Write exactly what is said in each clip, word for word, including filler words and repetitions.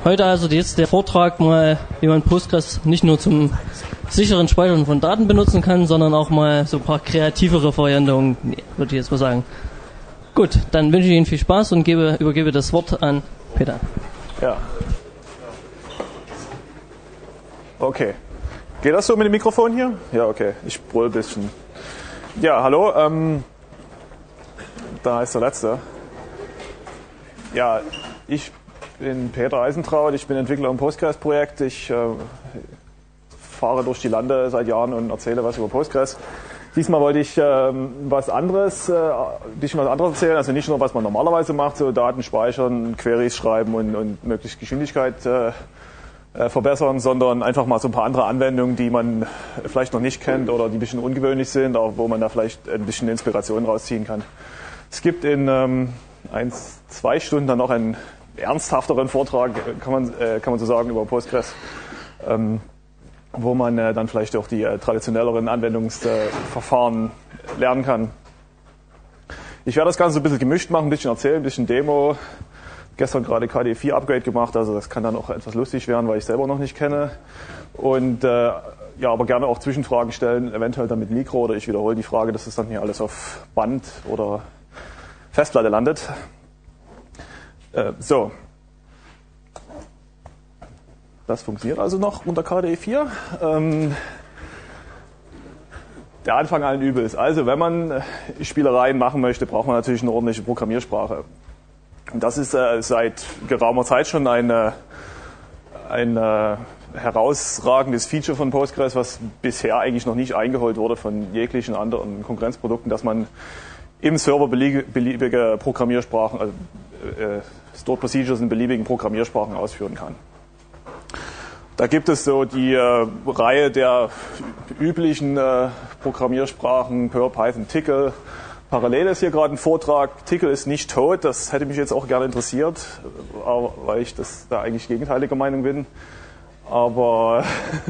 Heute also jetzt der Vortrag mal, wie man Postgres nicht nur zum sicheren Speichern von Daten benutzen kann, sondern auch mal so ein paar kreativere Varianten, würde ich jetzt mal sagen. Gut, dann wünsche ich Ihnen viel Spaß und gebe, übergebe das Wort an Peter. Ja. Okay. Geht das so mit dem Mikrofon hier? Ja, okay. Ich brüll ein bisschen. Ja, hallo. Ähm, da ist der Letzte. Ja, ich bin Peter Eisentraut. Ich bin Entwickler im Postgres-Projekt. Ich äh, fahre durch die Lande seit Jahren und erzähle was über Postgres. Diesmal wollte ich ähm, was anderes, äh, ein bisschen was anderes erzählen. Also nicht nur, was man normalerweise macht, so Daten speichern, Queries schreiben und, und möglichst Geschwindigkeit äh, äh, verbessern, sondern einfach mal so ein paar andere Anwendungen, die man vielleicht noch nicht kennt oder die ein bisschen ungewöhnlich sind, aber wo man da vielleicht ein bisschen Inspiration rausziehen kann. Es gibt in ähm, eins, zwei Stunden dann noch einen ernsthafteren Vortrag, kann man, äh, kann man so sagen, über Postgres. Ähm, wo man äh, dann vielleicht auch die äh, traditionelleren Anwendungsverfahren äh, lernen kann. Ich werde das Ganze ein bisschen gemischt machen, ein bisschen erzählen, ein bisschen Demo. Gestern gerade K D E vier Upgrade gemacht, also das kann dann auch etwas lustig werden, weil ich selber noch nicht kenne. Und äh, ja, aber gerne auch Zwischenfragen stellen, eventuell dann mit Mikro oder ich wiederhole die Frage, dass es dann hier alles auf Band oder Festplatte landet. Äh, so. Das funktioniert also noch unter K D E vier. Ähm, der Anfang allen Übels. Also wenn man Spielereien machen möchte, braucht man natürlich eine ordentliche Programmiersprache. Und das ist äh, seit geraumer Zeit schon eine, ein äh, herausragendes Feature von Postgres, was bisher eigentlich noch nicht eingeholt wurde von jeglichen anderen Konkurrenzprodukten, dass man im Server beliebige Programmiersprachen, also äh, Stored Procedures in beliebigen Programmiersprachen ausführen kann. Da gibt es so die äh, Reihe der üblichen äh, Programmiersprachen, Perl, Python, Tcl. Parallel ist hier gerade ein Vortrag. Tcl ist nicht tot, das hätte mich jetzt auch gerne interessiert, aber, weil ich das da eigentlich gegenteiliger Meinung bin. Aber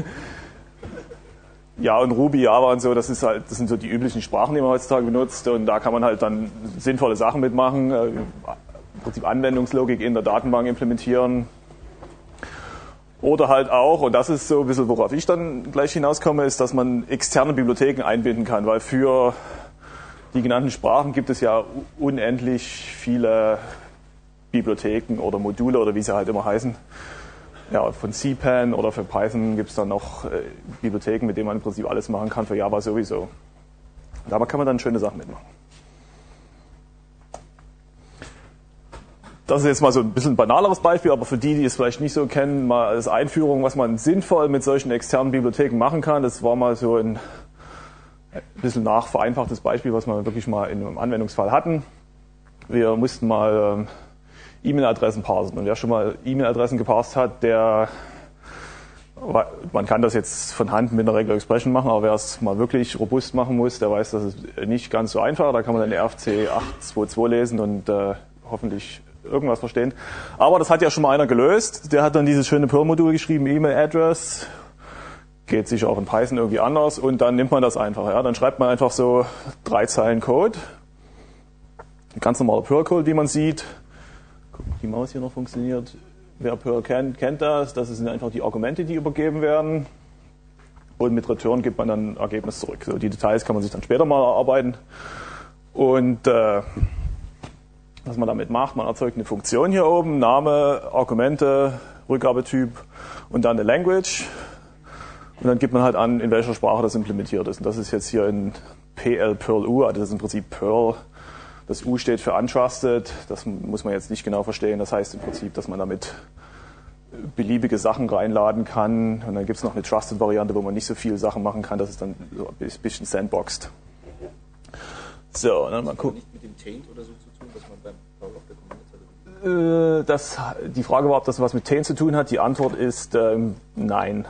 ja, und Ruby, Java und so, das ist halt, das sind so die üblichen Sprachen, die man heutzutage benutzt, und da kann man halt dann sinnvolle Sachen mitmachen, äh, im Prinzip Anwendungslogik in der Datenbank implementieren. Oder halt auch, und das ist so ein bisschen, worauf ich dann gleich hinauskomme, ist, dass man externe Bibliotheken einbinden kann, weil für die genannten Sprachen gibt es ja unendlich viele Bibliotheken oder Module oder wie sie halt immer heißen. Ja, von C P A N oder für Python gibt es dann noch äh, Bibliotheken, mit denen man im Prinzip alles machen kann, für Java sowieso. Da kann man dann schöne Sachen mitmachen. Das ist jetzt mal so ein bisschen ein banaleres Beispiel, aber für die, die es vielleicht nicht so kennen, mal als Einführung, was man sinnvoll mit solchen externen Bibliotheken machen kann. Das war mal so ein bisschen nachvereinfachtes Beispiel, was wir wirklich mal in einem Anwendungsfall hatten. Wir mussten mal äh, E-Mail-Adressen parsen. Und wer schon mal E-Mail-Adressen geparst hat, der, man kann das jetzt von Hand mit einer Regular Expression machen, aber wer es mal wirklich robust machen muss, der weiß, das ist nicht ganz so einfach. Da kann man dann R F C acht zwei zwei lesen und äh, hoffentlich irgendwas verstehen. Aber das hat ja schon mal einer gelöst. Der hat dann dieses schöne Perl-Modul geschrieben, E-Mail-Address. Geht sicher auch in Python irgendwie anders. Und dann nimmt man das einfach. Ja. Dann schreibt man einfach so drei Zeilen Code. Ein ganz normaler Perl-Code, wie man sieht. Gucken, ob die Maus hier noch funktioniert. Wer Perl kennt, kennt das. Das sind einfach die Argumente, die übergeben werden. Und mit Return gibt man dann ein Ergebnis zurück. So, die Details kann man sich dann später mal erarbeiten. Und äh, was man damit macht, man erzeugt eine Funktion hier oben, Name, Argumente, Rückgabetyp und dann eine Language. Und dann gibt man halt an, in welcher Sprache das implementiert ist. Und das ist jetzt hier in P L Perl U, also das ist im Prinzip Perl. Das U steht für Untrusted, das muss man jetzt nicht genau verstehen. Das heißt im Prinzip, dass man damit beliebige Sachen reinladen kann. Und dann gibt es noch eine Trusted-Variante, wo man nicht so viele Sachen machen kann. Das ist dann so ein bisschen sandboxed. So, und dann mal gucken. Nicht mit dem Taint oder so zu tun, was man beim Bau auf der Kommando hatte? Das, die Frage war, ob das was mit Taint zu tun hat. Die Antwort ist ähm, nein.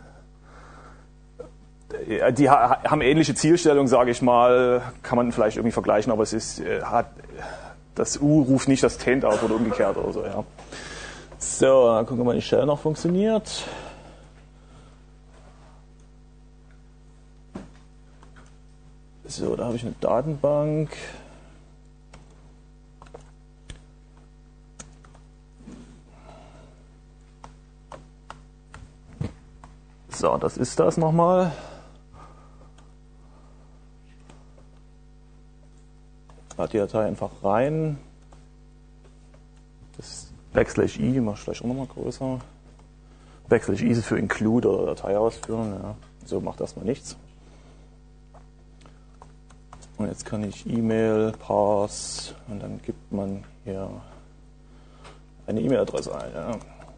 Die haben ähnliche Zielstellungen, sage ich mal, kann man vielleicht irgendwie vergleichen, aber es ist, hat, das U ruft nicht das Taint auf oder umgekehrt oder so. Ja. So, dann gucken wir mal, wie die Shell noch funktioniert. So, da habe ich eine Datenbank. So, das ist das nochmal. Lade die Datei einfach rein. Das Backslash i, mach ich vielleicht auch nochmal größer. Backslash i ist für Include oder Datei ausführen. Ja. So macht erstmal nichts. Und jetzt kann ich E-Mail, Parse und dann gibt man hier eine E-Mail-Adresse ein. Ja.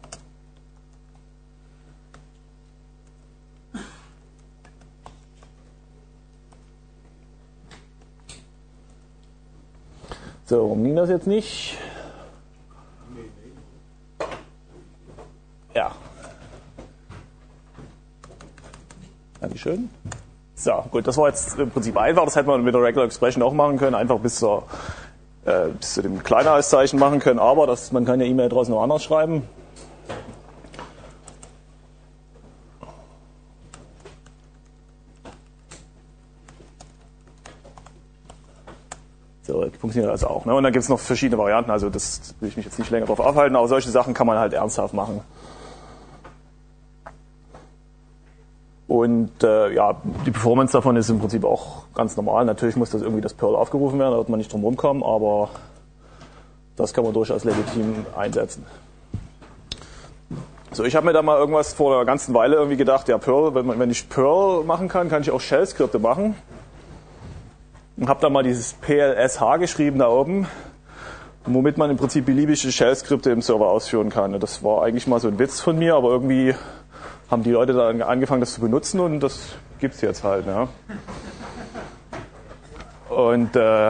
So, warum ging das jetzt nicht? Ja. Dankeschön. So, gut, das war jetzt im Prinzip einfach. Das hätte man mit der Regular Expression auch machen können, einfach bis, zur, äh, bis zu dem Kleinauszeichen machen können, aber das, man kann ja E-Mail draußen noch anders schreiben. So, funktioniert also auch. Ne? Und dann gibt es noch verschiedene Varianten, also das will ich mich jetzt nicht länger drauf aufhalten, aber solche Sachen kann man halt ernsthaft machen. Und äh, ja, die Performance davon ist im Prinzip auch ganz normal. Natürlich muss das irgendwie das Perl aufgerufen werden, da wird man nicht drum rumkommen, aber das kann man durchaus legitim einsetzen. So, ich habe mir da mal irgendwas vor einer ganzen Weile irgendwie gedacht, ja Perl, wenn, man, wenn ich Perl machen kann, kann ich auch Shell-Skripte machen. Und habe da mal dieses P L S H geschrieben da oben, womit man im Prinzip beliebige Shell-Skripte im Server ausführen kann. Das war eigentlich mal so ein Witz von mir, aber irgendwie haben die Leute dann angefangen, das zu benutzen und das gibt's jetzt halt. Ja. Und äh,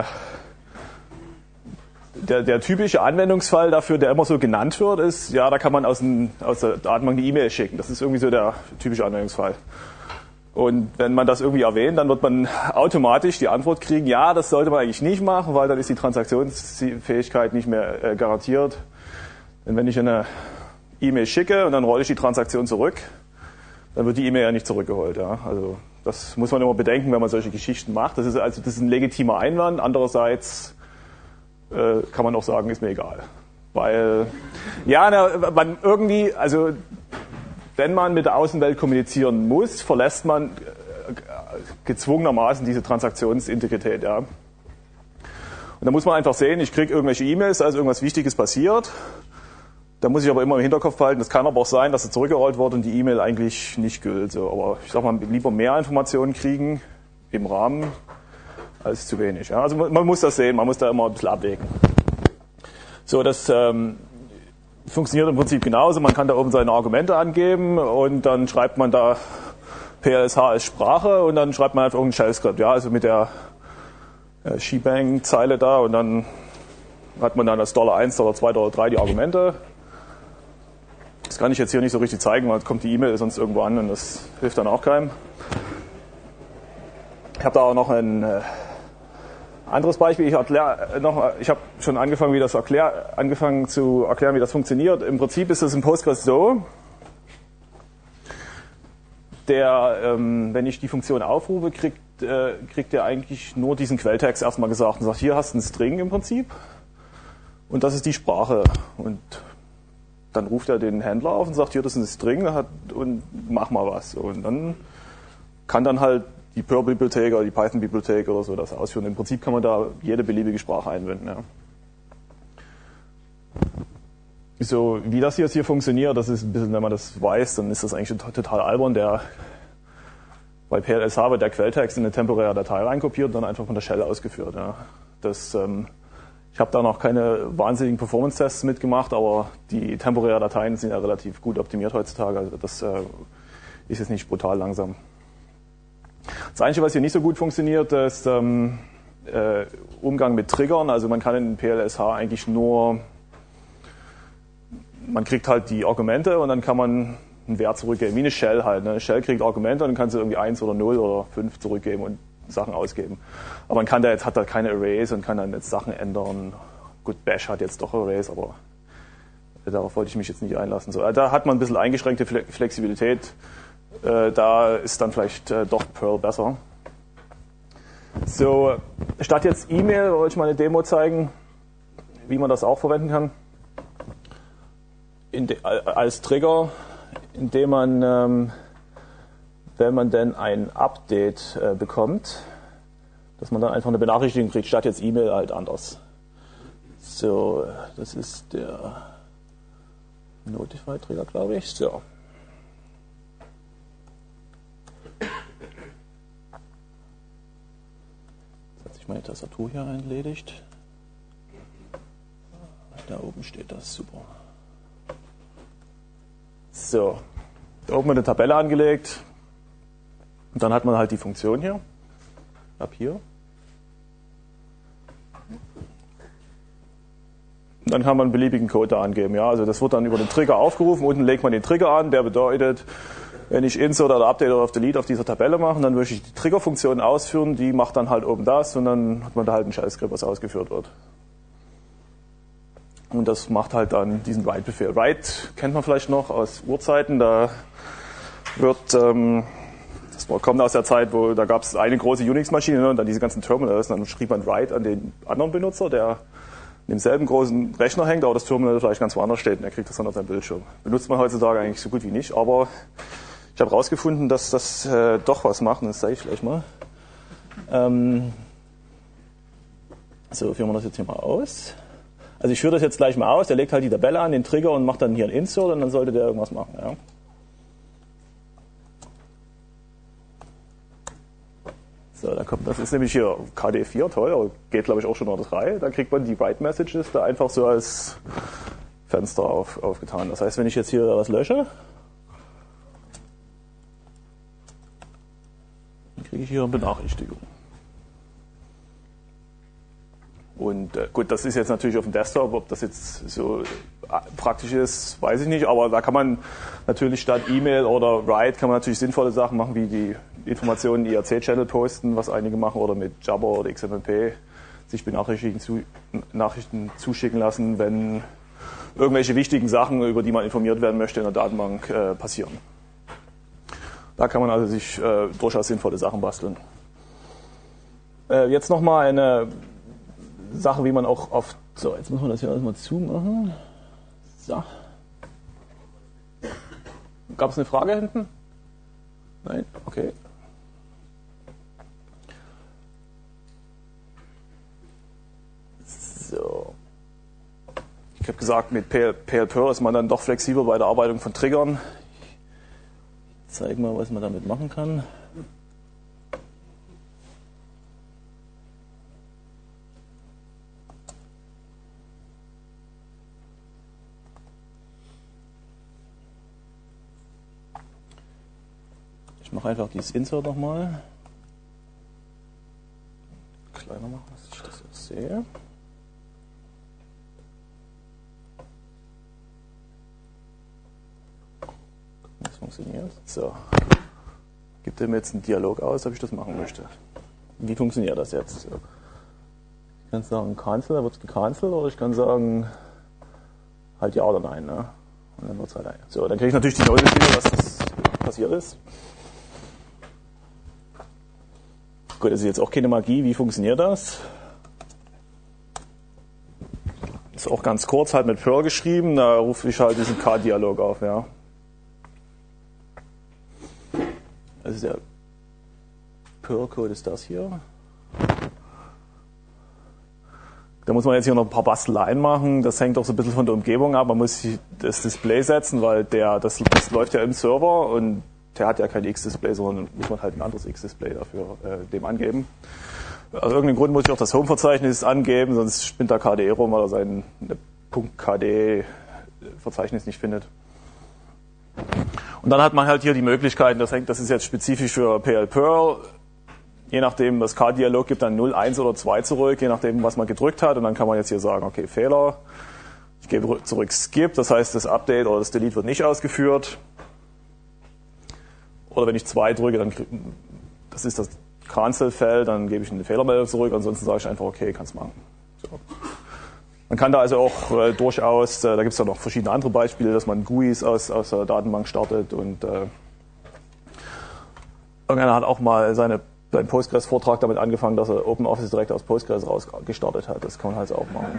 der, der typische Anwendungsfall dafür, der immer so genannt wird, ist, ja, da kann man aus, ein, aus der Datenbank eine E-Mail schicken. Das ist irgendwie so der typische Anwendungsfall. Und wenn man das irgendwie erwähnt, dann wird man automatisch die Antwort kriegen, ja, das sollte man eigentlich nicht machen, weil dann ist die Transaktionsfähigkeit nicht mehr äh, garantiert. Denn wenn ich eine E-Mail schicke und dann rolle ich die Transaktion zurück, dann wird die E-Mail ja nicht zurückgeholt. Ja. Also das muss man immer bedenken, wenn man solche Geschichten macht. Das ist also das ist ein legitimer Einwand. Andererseits äh, kann man auch sagen, ist mir egal. Weil, ja, na, man irgendwie, also wenn man mit der Außenwelt kommunizieren muss, verlässt man gezwungenermaßen diese Transaktionsintegrität. Ja. Und da muss man einfach sehen, ich kriege irgendwelche E-Mails, also irgendwas Wichtiges passiert. Da muss ich aber immer im Hinterkopf behalten, das kann aber auch sein, dass es zurückgerollt wird und die E-Mail eigentlich nicht gilt. So, aber ich sag mal, lieber mehr Informationen kriegen im Rahmen als zu wenig. Ja. Also man, man muss das sehen, man muss da immer ein bisschen abwägen. So, das ähm, funktioniert im Prinzip genauso. Man kann da oben seine Argumente angeben und dann schreibt man da P L S H als Sprache und dann schreibt man einfach irgendein Shell-Skript. Ja, also mit der äh, Shebang-Zeile da und dann hat man dann als Dollar eins, Dollar zwei, Dollar drei die Argumente. Das kann ich jetzt hier nicht so richtig zeigen, weil kommt die E-Mail sonst irgendwo an und das hilft dann auch keinem. Ich habe da auch noch ein äh, anderes Beispiel. Ich, erklär, noch, ich habe schon angefangen, wie das erklär, angefangen zu erklären, wie das funktioniert. Im Prinzip ist es in Postgres so, der, ähm, wenn ich die Funktion aufrufe, kriegt, äh, kriegt er eigentlich nur diesen Quelltext erstmal gesagt und sagt, hier hast du einen String im Prinzip und das ist die Sprache. Und dann ruft er den Händler auf und sagt, hier, das ist ein String und mach mal was. Und dann kann dann halt die Perl-Bibliothek oder die Python-Bibliothek oder so das ausführen. Im Prinzip kann man da jede beliebige Sprache einwenden. Ja. So, wie das jetzt hier funktioniert, das ist ein bisschen, wenn man das weiß, dann ist das eigentlich total albern. Der, bei P L S H wird der Quelltext in eine temporäre Datei reinkopiert und dann einfach von der Shell ausgeführt. Ja. Das, ähm, ich habe da noch keine wahnsinnigen Performance-Tests mitgemacht, aber die temporären Dateien sind ja relativ gut optimiert heutzutage. Also das äh, ist jetzt nicht brutal langsam. Das Einzige, was hier nicht so gut funktioniert, ist ähm, äh, Umgang mit Triggern. Also man kann in P L S H eigentlich nur, man kriegt halt die Argumente und dann kann man einen Wert zurückgeben, wie eine Shell halt. Ne? Eine Shell kriegt Argumente und dann kann sie irgendwie eins oder null oder fünf zurückgeben und Sachen ausgeben. Aber man kann da jetzt, hat da keine Arrays und kann dann jetzt Sachen ändern. Gut, Bash hat jetzt doch Arrays, aber darauf wollte ich mich jetzt nicht einlassen. So, da hat man ein bisschen eingeschränkte Flexibilität. Da ist dann vielleicht doch Perl besser. So, statt jetzt E-Mail wollte ich mal eine Demo zeigen, wie man das auch verwenden kann. In de, als Trigger, indem man ähm, wenn man denn ein Update äh, bekommt, dass man dann einfach eine Benachrichtigung kriegt, statt jetzt E-Mail halt anders. So, das ist der Notify-Trigger, glaube ich. So. Jetzt hat sich meine Tastatur hier erledigt. Da oben steht das, super. So, da oben eine Tabelle angelegt. Und dann hat man halt die Funktion hier. Ab hier. Und dann kann man einen beliebigen Code da angeben. Ja, also das wird dann über den Trigger aufgerufen. Unten legt man den Trigger an. Der bedeutet, wenn ich Insert oder Update oder auf Delete auf dieser Tabelle mache, dann würde ich die Triggerfunktion ausführen. Die macht dann halt oben das und dann hat man da halt ein Shell-Skript, was ausgeführt wird. Und das macht halt dann diesen Write-Befehl. Write kennt man vielleicht noch aus Urzeiten. Da wird, ähm, das kommt aus der Zeit, wo da gab es eine große Unix-Maschine, ne, und dann diese ganzen Terminals. Und dann schrieb man Write an den anderen Benutzer, der in demselben großen Rechner hängt, aber das Terminal vielleicht ganz woanders steht und er kriegt das dann auf seinem Bildschirm. Benutzt man heutzutage eigentlich so gut wie nicht, aber ich habe herausgefunden, dass das äh, doch was macht und das zeige ich gleich mal. Ähm, so, führen wir das jetzt hier mal aus. Also ich führe das jetzt gleich mal aus, der legt halt die Tabelle an, den Trigger und macht dann hier ein Insert und dann sollte der irgendwas machen. Ja. So, da kommt, das ist nämlich hier K D vier, toll, geht glaube ich auch schon noch drei. Da kriegt man die Write Messages da einfach so als Fenster auf, aufgetan. Das heißt, wenn ich jetzt hier was lösche, dann kriege ich hier eine Benachrichtigung. Und äh, gut, das ist jetzt natürlich auf dem Desktop, ob das jetzt so äh, praktisch ist, weiß ich nicht, aber da kann man natürlich statt E-Mail oder Write kann man natürlich sinnvolle Sachen machen, wie die Informationen in I R C-Channel posten, was einige machen, oder mit Jabber oder X M L P sich Benachrichtigungen zu, Nachrichten zuschicken lassen, wenn irgendwelche wichtigen Sachen, über die man informiert werden möchte, in der Datenbank äh, passieren. Da kann man also sich äh, durchaus sinnvolle Sachen basteln. Äh, jetzt nochmal eine Sache, wie man auch oft. So, jetzt muss man das hier alles mal zumachen. So. Gab es eine Frage hinten? Nein? Okay. So. Ich habe gesagt, mit P L Perl ist man dann doch flexibel bei der Arbeitung von Triggern. Ich zeige mal, was man damit machen kann. Ich mache einfach dieses Insert nochmal. Kleiner machen, dass ich das jetzt sehe. Das funktioniert. So. Gibt dem jetzt einen Dialog aus, ob ich das machen möchte. Wie funktioniert das jetzt? So. Ich kann sagen Cancel, dann wird es gecancelt, oder ich kann sagen halt ja oder nein. Ne? Und dann wird es halt ein. So, dann kriege ich natürlich die Notiz wieder, was das passiert ist. Gut, das ist jetzt auch keine Magie. Wie funktioniert das? Ist auch ganz kurz halt mit Perl geschrieben. Da rufe ich halt diesen K-Dialog auf. Ja. Also der Perl-Code ist das hier. Da muss man jetzt hier noch ein paar Basteleien machen. Das hängt auch so ein bisschen von der Umgebung ab. Man muss das Display setzen, weil der, das, das läuft ja im Server und der hat ja kein X-Display, sondern muss man halt ein anderes X-Display dafür äh, dem angeben. Aus irgendeinem Grund muss ich auch das Home-Verzeichnis angeben, sonst spinnt da K D E rum, weil er sein .kd-Verzeichnis nicht findet. Und dann hat man halt hier die Möglichkeiten, das, hängt, das ist jetzt spezifisch für P L Perl, je nachdem, das K-Dialog gibt dann null, eins oder zwei zurück, je nachdem, was man gedrückt hat. Und dann kann man jetzt hier sagen, okay, Fehler, ich gebe zurück Skip, das heißt, das Update oder das Delete wird nicht ausgeführt. Oder wenn ich zwei drücke, dann das ist das Cancel-Feld, dann gebe ich eine Fehlermeldung zurück, ansonsten sage ich einfach, okay, kannst machen. So. Man kann da also auch äh, durchaus, äh, da gibt es ja noch verschiedene andere Beispiele, dass man G U Is aus, aus der Datenbank startet und äh, irgendeiner hat auch mal seine, seinen Postgres-Vortrag damit angefangen, dass er OpenOffice direkt aus Postgres raus gestartet hat. Das kann man halt auch machen.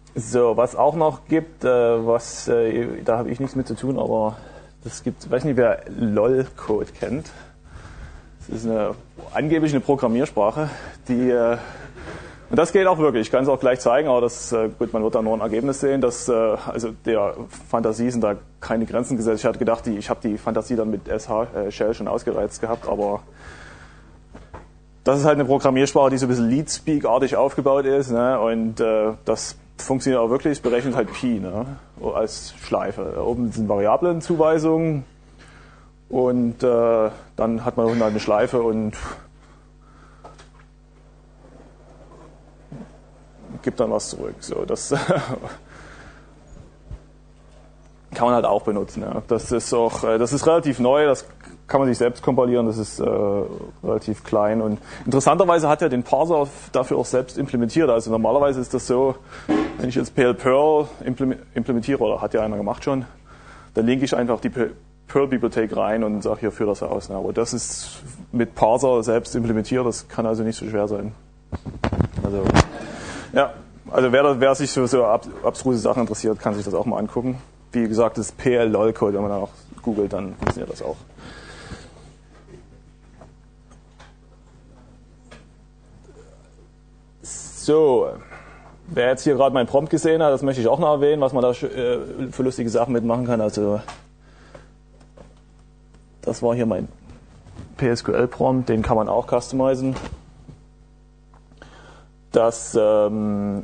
So, was auch noch gibt, äh, was äh, da habe ich nichts mit zu tun, aber das gibt, ich weiß nicht, wer LOL-Code kennt. Das ist eine angeblich eine Programmiersprache, die äh, und das geht auch wirklich. Ich kann es auch gleich zeigen, aber das äh, gut, man wird da nur ein Ergebnis sehen, dass äh, also der Fantasie sind da keine Grenzen gesetzt. Ich hatte gedacht, die, ich habe die Fantasie dann mit S H äh, Shell schon ausgereizt gehabt, aber das ist halt eine Programmiersprache, die so ein bisschen Lead-Speak-artig aufgebaut ist, ne? Und äh, das funktioniert auch wirklich, es berechnet halt Pi, ne? Als Schleife. Oben sind Variablenzuweisungen und äh, dann hat man unten halt eine Schleife und gibt dann was zurück. So, das kann man halt auch benutzen. Ja. Das ist auch, das ist relativ neu, das kann man sich selbst kompilieren, das ist äh, relativ klein und interessanterweise hat er den Parser dafür auch selbst implementiert. Also normalerweise ist das so, wenn ich jetzt P L Perl implementiere, oder hat ja einer gemacht schon, dann linke ich einfach die Perl-Bibliothek rein und sage, hier, führ das aus. Aber das ist mit Parser selbst implementiert, das kann also nicht so schwer sein. Also, ja, also wer, wer sich für so abstruse Sachen interessiert, kann sich das auch mal angucken. Wie gesagt, das P L-Lol-Code, wenn man dann auch googelt, dann funktioniert das auch. So, wer jetzt hier gerade mein Prompt gesehen hat, das möchte ich auch noch erwähnen, was man da für lustige Sachen mitmachen kann. Also, das war hier mein P S Q L-Prompt, den kann man auch customizen. Das ähm,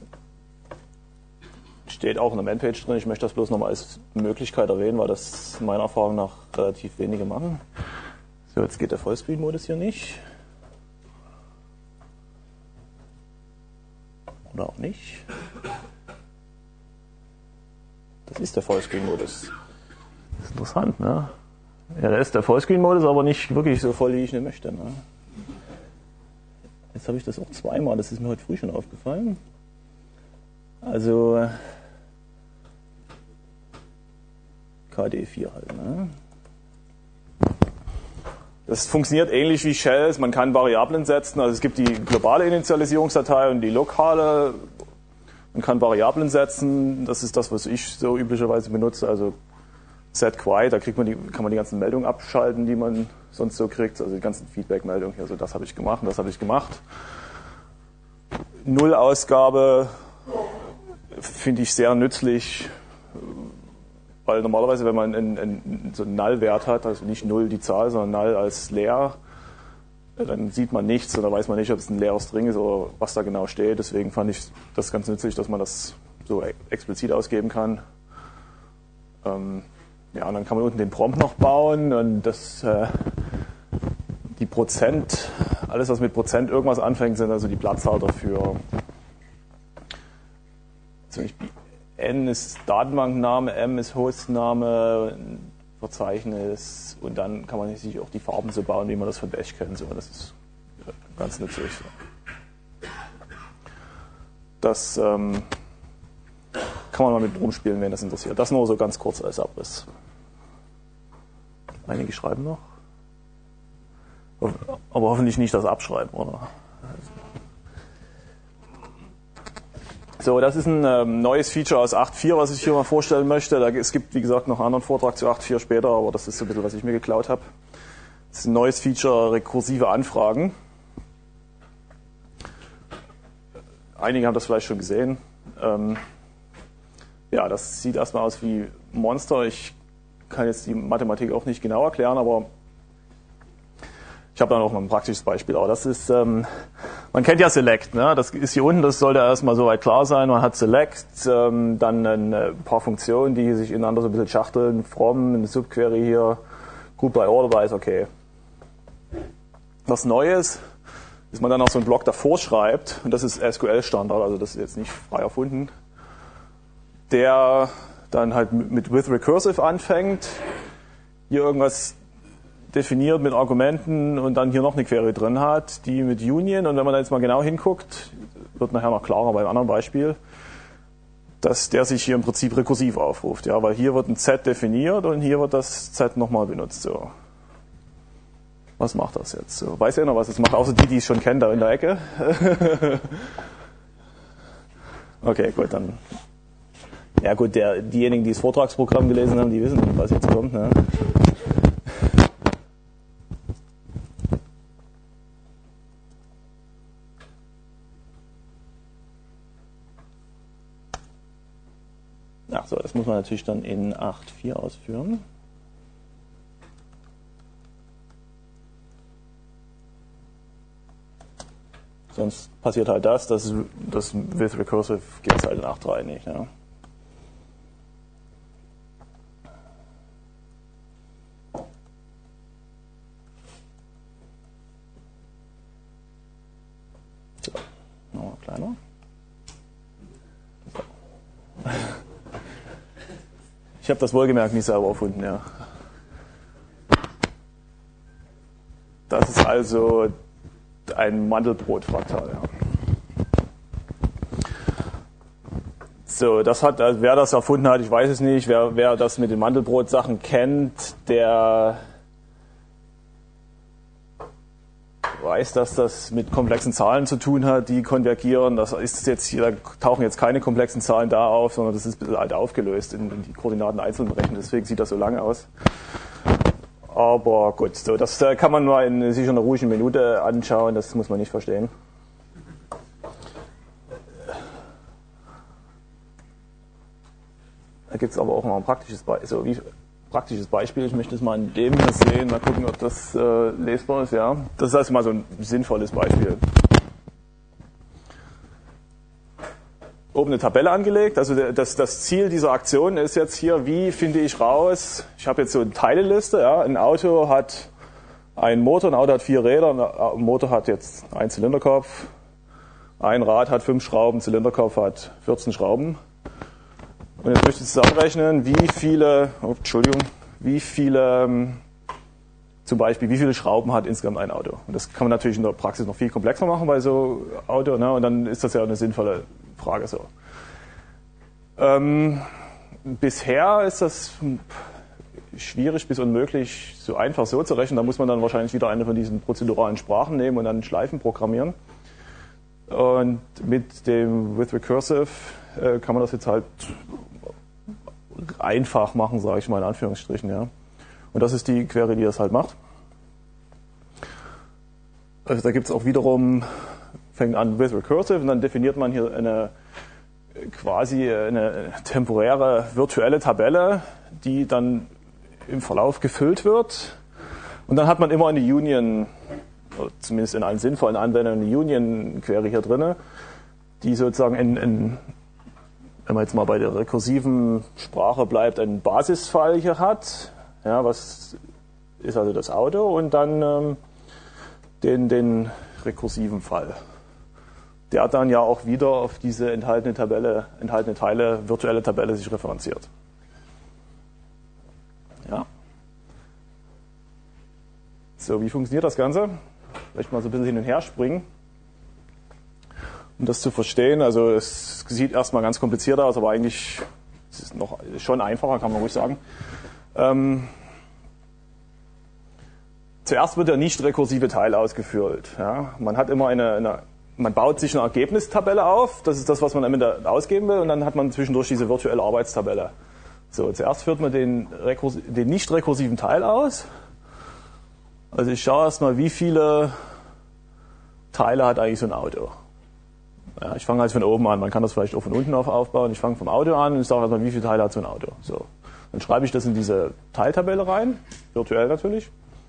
steht auch in der Man-Page drin. Ich möchte das bloß nochmal als Möglichkeit erwähnen, weil das meiner Erfahrung nach relativ wenige machen. So, jetzt geht der Vollscreen-Modus hier nicht. Oder auch nicht. Das ist der Vollscreen-Modus. Das ist interessant, ne? Ja, da ist der Vollscreen-Modus, aber nicht wirklich so voll, wie ich ihn möchte, ne? Jetzt habe ich das auch zweimal, das ist mir heute früh schon aufgefallen. Also K D vier halt, ne? Das funktioniert ähnlich wie Shells, man kann Variablen setzen, also es gibt die globale Initialisierungsdatei und die lokale. Man kann Variablen setzen, das ist das, was ich so üblicherweise benutze, also setQuite, da kriegt man die, kann man die ganzen Meldungen abschalten, die man sonst so kriegt, also die ganzen Feedback-Meldungen hier, also das habe ich gemacht und das habe ich gemacht. Null-Ausgabe finde ich sehr nützlich, weil normalerweise, wenn man einen, einen, so einen Null-Wert hat, also nicht Null die Zahl, sondern Null als leer, dann sieht man nichts und dann weiß man nicht, ob es ein leerer String ist oder was da genau steht. Deswegen fand ich das ganz nützlich, dass man das so explizit ausgeben kann. Ähm, ja, und dann kann man unten den Prompt noch bauen und das, äh, die Prozent, alles was mit Prozent irgendwas anfängt, sind also die Platzhalter für zum Beispiel N ist Datenbankname, M ist Hostname, Verzeichnis und dann kann man sich auch die Farben so bauen, wie man das von Bash kennt. So, das ist ganz nützlich. Das ähm, kann man mal mit rumspielen, wenn das interessiert. Das nur so ganz kurz als Abriss. Einige schreiben noch. Aber hoffentlich nicht das Abschreiben, oder? So, das ist ein ähm, neues Feature aus acht Punkt vier, was ich hier mal vorstellen möchte. Da, es gibt, wie gesagt, noch einen anderen Vortrag zu acht Punkt vier später, aber das ist so ein bisschen, was ich mir geklaut habe. Das ist ein neues Feature, rekursive Anfragen. Einige haben das vielleicht schon gesehen. Ähm, ja, das sieht erstmal aus wie Monster. Ich kann jetzt die Mathematik auch nicht genau erklären, aber ich habe da noch mal ein praktisches Beispiel. Aber das ist, ähm, man kennt ja Select, ne? Das ist hier unten, das sollte erstmal soweit klar sein. Man hat Select, ähm, dann ein paar Funktionen, die sich ineinander so ein bisschen schachteln. From, eine Subquery hier, Group by Order, da ist okay. Was Neues ist, man dann noch so einen Block davor schreibt, und das ist S Q L-Standard, also das ist jetzt nicht frei erfunden, der dann halt mit with recursive anfängt, hier irgendwas definiert mit Argumenten und dann hier noch eine Query drin hat, die mit Union, und wenn man da jetzt mal genau hinguckt, wird nachher noch klarer beim anderen Beispiel, dass der sich hier im Prinzip rekursiv aufruft, ja, weil hier wird ein Z definiert und hier wird das Z nochmal benutzt, so. Was macht das jetzt? So, weiß ja noch, was es macht, außer die, die es schon kennen, da in der Ecke. Okay, gut, dann Ja gut, der, diejenigen, die das Vortragsprogramm gelesen haben, die wissen, was jetzt kommt. Ne? Ach so, das muss man natürlich dann in acht Punkt vier ausführen. Sonst passiert halt das, das, das with recursive gibt es halt in acht Punkt drei nicht. Ja. So, nochmal kleiner. So. Ich habe das wohlgemerkt nicht selber erfunden, ja. Das ist also ein Mandelbrot-Fraktal. Ja. So, das hat, also wer das erfunden hat, ich weiß es nicht. Wer, wer das mit den Mandelbrot-Sachen kennt, der weiß, dass das mit komplexen Zahlen zu tun hat, die konvergieren. Das ist jetzt hier, da tauchen jetzt keine komplexen Zahlen da auf, sondern das ist ein bisschen halt aufgelöst in, in die Koordinaten einzeln berechnet. Deswegen sieht das so lange aus. Aber gut, so, das kann man nur in sicher einer ruhigen Minute anschauen, das muss man nicht verstehen. Da gibt es aber auch noch ein praktisches, Be so, wie, praktisches Beispiel. Ich möchte es mal in dem hier sehen, mal gucken, ob das äh, lesbar ist. Ja. Das ist also mal so ein sinnvolles Beispiel. Oben eine Tabelle angelegt. Also das, das Ziel dieser Aktion ist jetzt hier, wie finde ich raus, ich habe jetzt so eine Teileliste, ja, ein Auto hat einen Motor, ein Auto hat vier Räder, ein Motor hat jetzt einen Zylinderkopf, ein Rad hat fünf Schrauben, Zylinderkopf hat vierzehn Schrauben. Und jetzt möchte ich zusammenrechnen, wie viele, oh, Entschuldigung, wie viele, zum Beispiel, wie viele Schrauben hat insgesamt ein Auto. Und das kann man natürlich in der Praxis noch viel komplexer machen bei so Auto, ne? Und dann ist das ja eine sinnvolle Frage so. Ähm, bisher ist das schwierig bis unmöglich, so einfach so zu rechnen. Da muss man dann wahrscheinlich wieder eine von diesen prozeduralen Sprachen nehmen und dann Schleifen programmieren. Und mit dem with recursive äh, kann man das jetzt halt einfach machen, sage ich mal in Anführungsstrichen. Ja. Und das ist die Query, die das halt macht. Also da gibt es auch wiederum, fängt an with recursive und dann definiert man hier eine quasi eine temporäre virtuelle Tabelle, die dann im Verlauf gefüllt wird. Und dann hat man immer eine Union, zumindest in allen sinnvollen Anwendungen, eine Union-Query hier drin, die sozusagen, in, in, wenn man jetzt mal bei der rekursiven Sprache bleibt, einen Basisfall hier hat. Ja, was ist also das Auto? Und dann ähm, den, den rekursiven Fall, der dann ja auch wieder auf diese enthaltene Tabelle, enthaltene Teile, virtuelle Tabelle sich referenziert. Ja. So, wie funktioniert das Ganze? Vielleicht mal so ein bisschen hin und her springen, um das zu verstehen. Also es sieht erstmal ganz kompliziert aus, aber eigentlich ist es noch schon einfacher, kann man ruhig sagen. Ähm, zuerst wird der nicht rekursive Teil ausgeführt. Ja. Man hat immer eine, eine Man baut sich eine Ergebnistabelle auf, das ist das, was man am Ende ausgeben will, und dann hat man zwischendurch diese virtuelle Arbeitstabelle. So, zuerst führt man den, den nicht rekursiven Teil aus. Also ich schaue erstmal, wie viele Teile hat eigentlich so ein Auto. Ja, ich fange halt von oben an, man kann das vielleicht auch von unten auf aufbauen. Ich fange vom Auto an und ich sage erstmal, wie viele Teile hat so ein Auto. So, dann schreibe ich das in diese Teiltabelle rein, virtuell natürlich.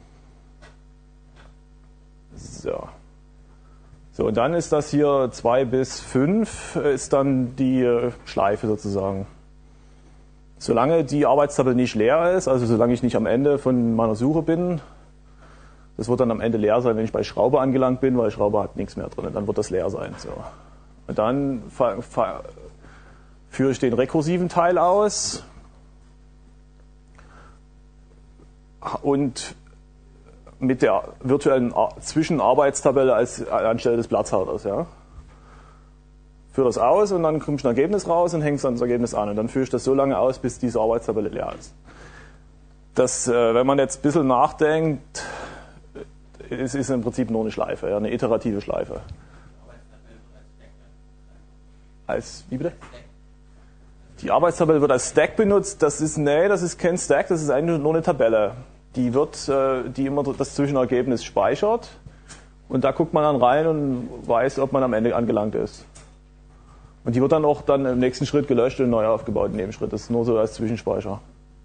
So. So, und dann ist das hier zwei bis fünf, ist dann die Schleife sozusagen. Solange die Arbeitstabelle nicht leer ist, also solange ich nicht am Ende von meiner Suche bin, das wird dann am Ende leer sein, wenn ich bei Schraube angelangt bin, weil Schraube hat nichts mehr drin, dann wird das leer sein. So. Und dann führe ich den rekursiven Teil aus und mit der virtuellen Zwischenarbeitstabelle als anstelle des Platzhalters. Ja. Führe das aus und dann kommt ein Ergebnis raus und hängt dann das Ergebnis an. Und dann führe ich das so lange aus, bis diese Arbeitstabelle leer ist. Das, wenn man jetzt ein bisschen nachdenkt, ist, ist im Prinzip nur eine Schleife, ja, eine iterative Schleife. Als, wie bitte? Die Arbeitstabelle wird als Stack benutzt. Das ist, nee, das ist kein Stack, das ist eigentlich nur eine Tabelle. Die wird, äh, die immer das Zwischenergebnis speichert. Und da guckt man dann rein und weiß, ob man am Ende angelangt ist. Und die wird dann auch dann im nächsten Schritt gelöscht und neu aufgebaut im Nebenschritt. Das ist nur so als Zwischenspeicher.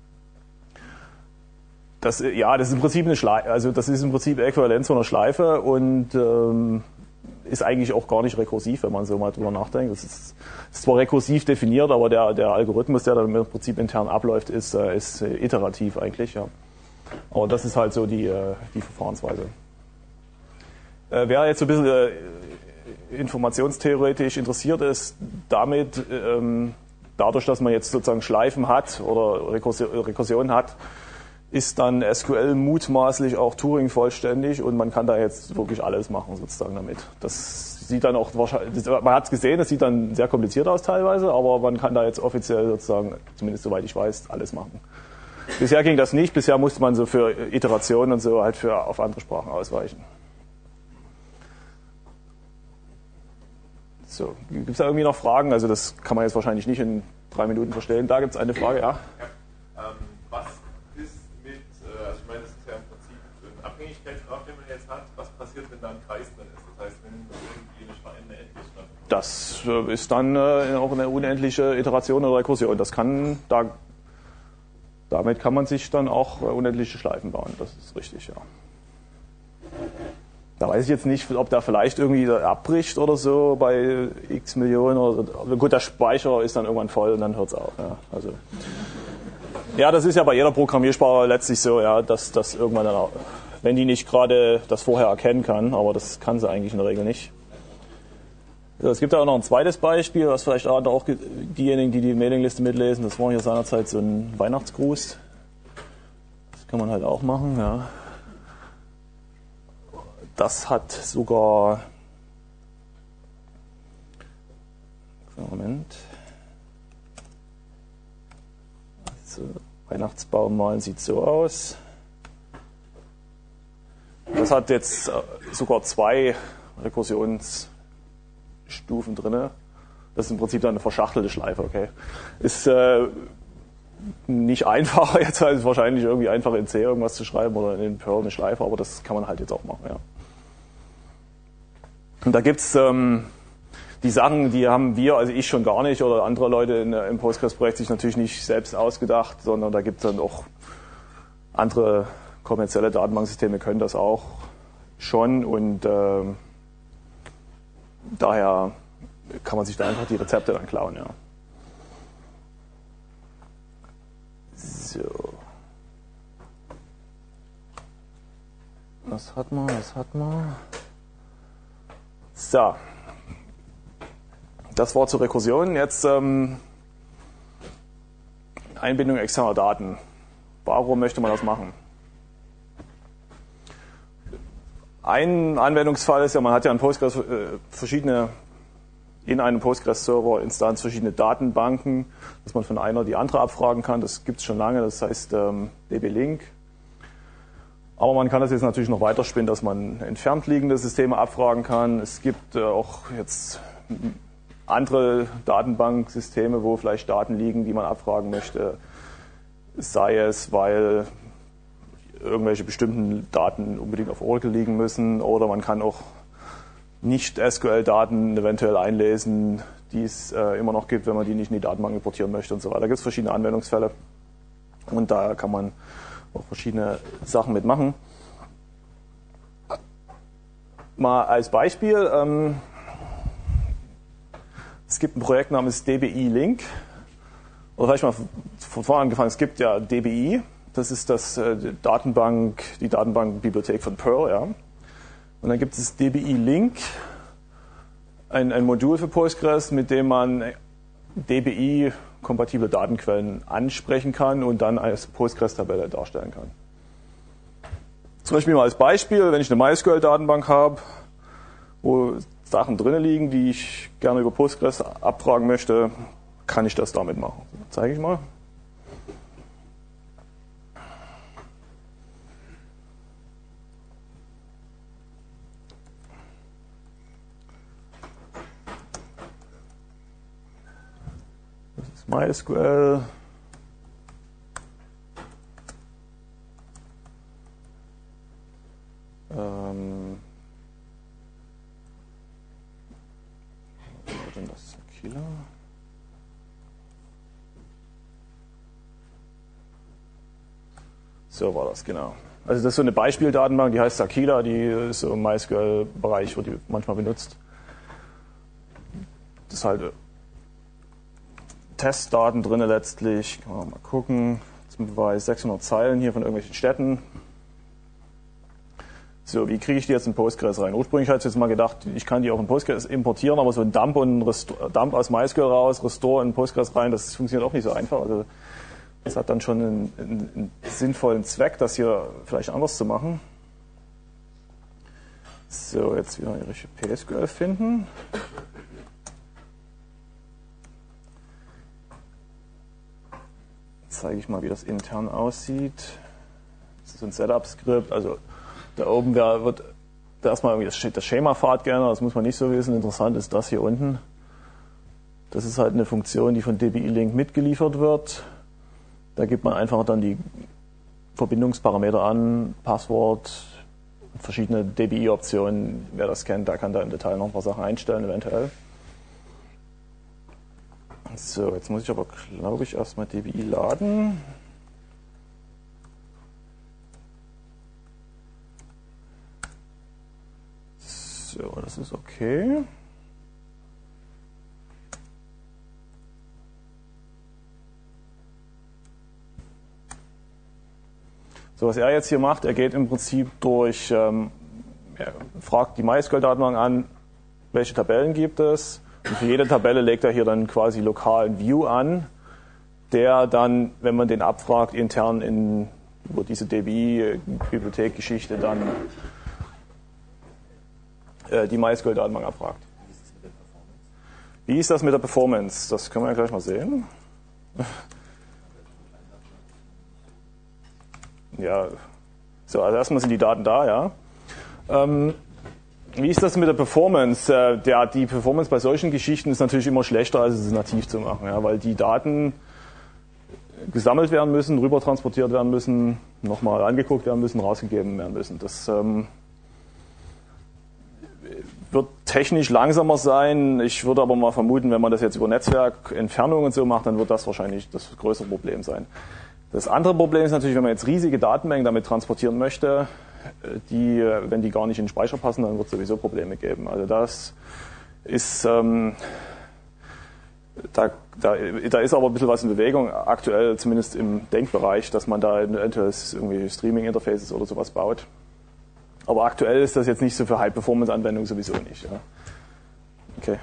Das, ja, das ist im Prinzip eine Schleife, also das ist im Prinzip Äquivalenz von einer Schleife und ähm, ist eigentlich auch gar nicht rekursiv, wenn man so mal drüber nachdenkt. Das ist, ist zwar rekursiv definiert, aber der, der Algorithmus, der dann im Prinzip intern abläuft, ist, äh, ist iterativ eigentlich. Ja. Aber das ist halt so die, äh, die Verfahrensweise. Äh, wer jetzt so ein bisschen äh, informationstheoretisch interessiert ist, damit, ähm, dadurch, dass man jetzt sozusagen Schleifen hat oder Rekursion hat, ist dann S Q L mutmaßlich auch Turing vollständig und man kann da jetzt wirklich alles machen sozusagen damit. Das sieht dann auch wahrscheinlich, man hat es gesehen, das sieht dann sehr kompliziert aus teilweise, aber man kann da jetzt offiziell sozusagen, zumindest soweit ich weiß, alles machen. Bisher ging das nicht, bisher musste man so für Iterationen und so halt für auf andere Sprachen ausweichen. So, gibt es da irgendwie noch Fragen? Also das kann man jetzt wahrscheinlich nicht in drei Minuten verstehen. Da gibt es eine Frage, ja? Ja. Ähm, was ist mit, äh, also ich meine, das ist ja im Prinzip ein Abhängigkeitsgraph, den man jetzt hat. Was passiert, wenn da ein Kreis drin ist? Das heißt, wenn irgendwie eine Ende endlich stattfindet. Das äh, ist dann äh, auch eine unendliche Iteration oder Rekursion. Das kann, da, damit kann man sich dann auch äh, unendliche Schleifen bauen. Das ist richtig, ja. Da weiß ich jetzt nicht, ob der vielleicht irgendwie abbricht oder so bei x Millionen. Oder, gut, der Speicher ist dann irgendwann voll und dann hört es auf. Ja, also, ja, das ist ja bei jeder Programmiersprache letztlich so, ja, dass das irgendwann dann auch, wenn die nicht gerade das vorher erkennen kann, aber das kann sie eigentlich in der Regel nicht. So, es gibt auch noch ein zweites Beispiel, was vielleicht auch diejenigen, die die Mailingliste mitlesen, das war hier seinerzeit so ein Weihnachtsgruß. Das kann man halt auch machen, ja. Das hat sogar, Moment, also Weihnachtsbaum malen sieht so aus. Das hat jetzt sogar zwei Rekursionsstufen drin. Das ist im Prinzip dann eine verschachtelte Schleife, okay. Ist äh, nicht einfacher jetzt als wahrscheinlich irgendwie einfach in C irgendwas zu schreiben oder in Perl eine Schleife, aber das kann man halt jetzt auch machen, ja. Und da gibt's ähm, die Sachen, die haben wir, also ich schon gar nicht oder andere Leute in, im Postgres-Projekt sich natürlich nicht selbst ausgedacht, sondern da gibt es dann auch andere kommerzielle Datenbanksysteme, können das auch schon und ähm, daher kann man sich da einfach die Rezepte dann klauen, ja. So. Was hat man, was hat man? So. Das war zur Rekursion. Jetzt ähm, Einbindung externer Daten. Warum möchte man das machen? Ein Anwendungsfall ist ja, man hat ja in Postgres äh, verschiedene, in einem Postgres-Server-Instanz verschiedene Datenbanken, dass man von einer die andere abfragen kann. Das gibt es schon lange, das heißt ähm, D B Link. Aber man kann das jetzt natürlich noch weiterspinnen, dass man entfernt liegende Systeme abfragen kann. Es gibt äh, auch jetzt andere Datenbanksysteme, wo vielleicht Daten liegen, die man abfragen möchte. Sei es, weil irgendwelche bestimmten Daten unbedingt auf Oracle liegen müssen, oder man kann auch nicht S Q L-Daten eventuell einlesen, die es äh, immer noch gibt, wenn man die nicht in die Datenbank importieren möchte und so weiter. Da gibt es verschiedene Anwendungsfälle und da kann man auch verschiedene Sachen mitmachen. Mal als Beispiel, ähm, es gibt ein Projekt namens D B I Link. Oder vielleicht mal von vorne angefangen, es gibt ja D B I, das ist das äh, die Datenbank, die Datenbankbibliothek von Perl, ja. Und dann gibt es D B I Link, ein, ein Modul für Postgres, mit dem man D B I-kompatible Datenquellen ansprechen kann und dann als Postgres-Tabelle darstellen kann. Zum Beispiel mal als Beispiel, wenn ich eine MySQL-Datenbank habe, wo Sachen drin liegen, die ich gerne über Postgres abfragen möchte, kann ich das damit machen. Zeige ich mal. Das MySQL. Ähm, was war denn das? Sakila? So war das, genau. Also das ist so eine Beispieldatenbank, die heißt Sakila, die ist so im MySQL-Bereich, wird die manchmal benutzt. Das ist halt Testdaten drin letztlich. Kann man mal gucken. Zum Beweis sechshundert Zeilen hier von irgendwelchen Städten. So, wie kriege ich die jetzt in Postgres rein? Ursprünglich hatte ich jetzt mal gedacht, ich kann die auch in Postgres importieren, aber so ein Dump und ein Restore, Dump aus MySQL raus, Restore in Postgres rein, das funktioniert auch nicht so einfach. Also das hat dann schon einen, einen, einen sinnvollen Zweck, das hier vielleicht anders zu machen. So, jetzt wieder ihre P S Q L finden. Jetzt zeige ich mal, wie das intern aussieht. Das ist so ein Setup-Skript, also da oben wird erstmal irgendwie das, das Schema-Pfad geändert, das muss man nicht so wissen. Interessant ist das hier unten. Das ist halt eine Funktion, die von D B I-Link mitgeliefert wird. Da gibt man einfach dann die Verbindungsparameter an, Passwort, verschiedene D B I-Optionen. Wer das kennt, der kann da im Detail noch ein paar Sachen einstellen, eventuell. So, jetzt muss ich aber, glaube ich, erstmal D B I laden. So, das ist okay. So, was er jetzt hier macht, er geht im Prinzip durch, ähm, er fragt die MySQL-Datenbank an, welche Tabellen gibt es, und für jede Tabelle legt er hier dann quasi lokalen View an, der dann, wenn man den abfragt, intern in, über diese D B I-Bibliothek-Geschichte dann äh, die MySQL-Datenbank abfragt. Wie ist das mit der Performance? Das können wir ja gleich mal sehen. Ja, so, also erstmal sind die Daten da, ja. Ähm, wie ist das mit der Performance? Äh, der, die Performance bei solchen Geschichten ist natürlich immer schlechter, als es nativ zu machen, ja, weil die Daten gesammelt werden müssen, rüber transportiert werden müssen, nochmal angeguckt werden müssen, rausgegeben werden müssen. Das ähm, wird technisch langsamer sein. Ich würde aber mal vermuten, wenn man das jetzt über Netzwerkentfernung und so macht, dann wird das wahrscheinlich das größere Problem sein. Das andere Problem ist natürlich, wenn man jetzt riesige Datenmengen damit transportieren möchte, die, wenn die gar nicht in den Speicher passen, dann wird es sowieso Probleme geben. Also das ist, ähm, da, da, da ist aber ein bisschen was in Bewegung, aktuell zumindest im Denkbereich, dass man da eventuell irgendwie Streaming-Interfaces oder sowas baut. Aber aktuell ist das jetzt nicht so für High-Performance-Anwendungen sowieso nicht. Ja. Okay.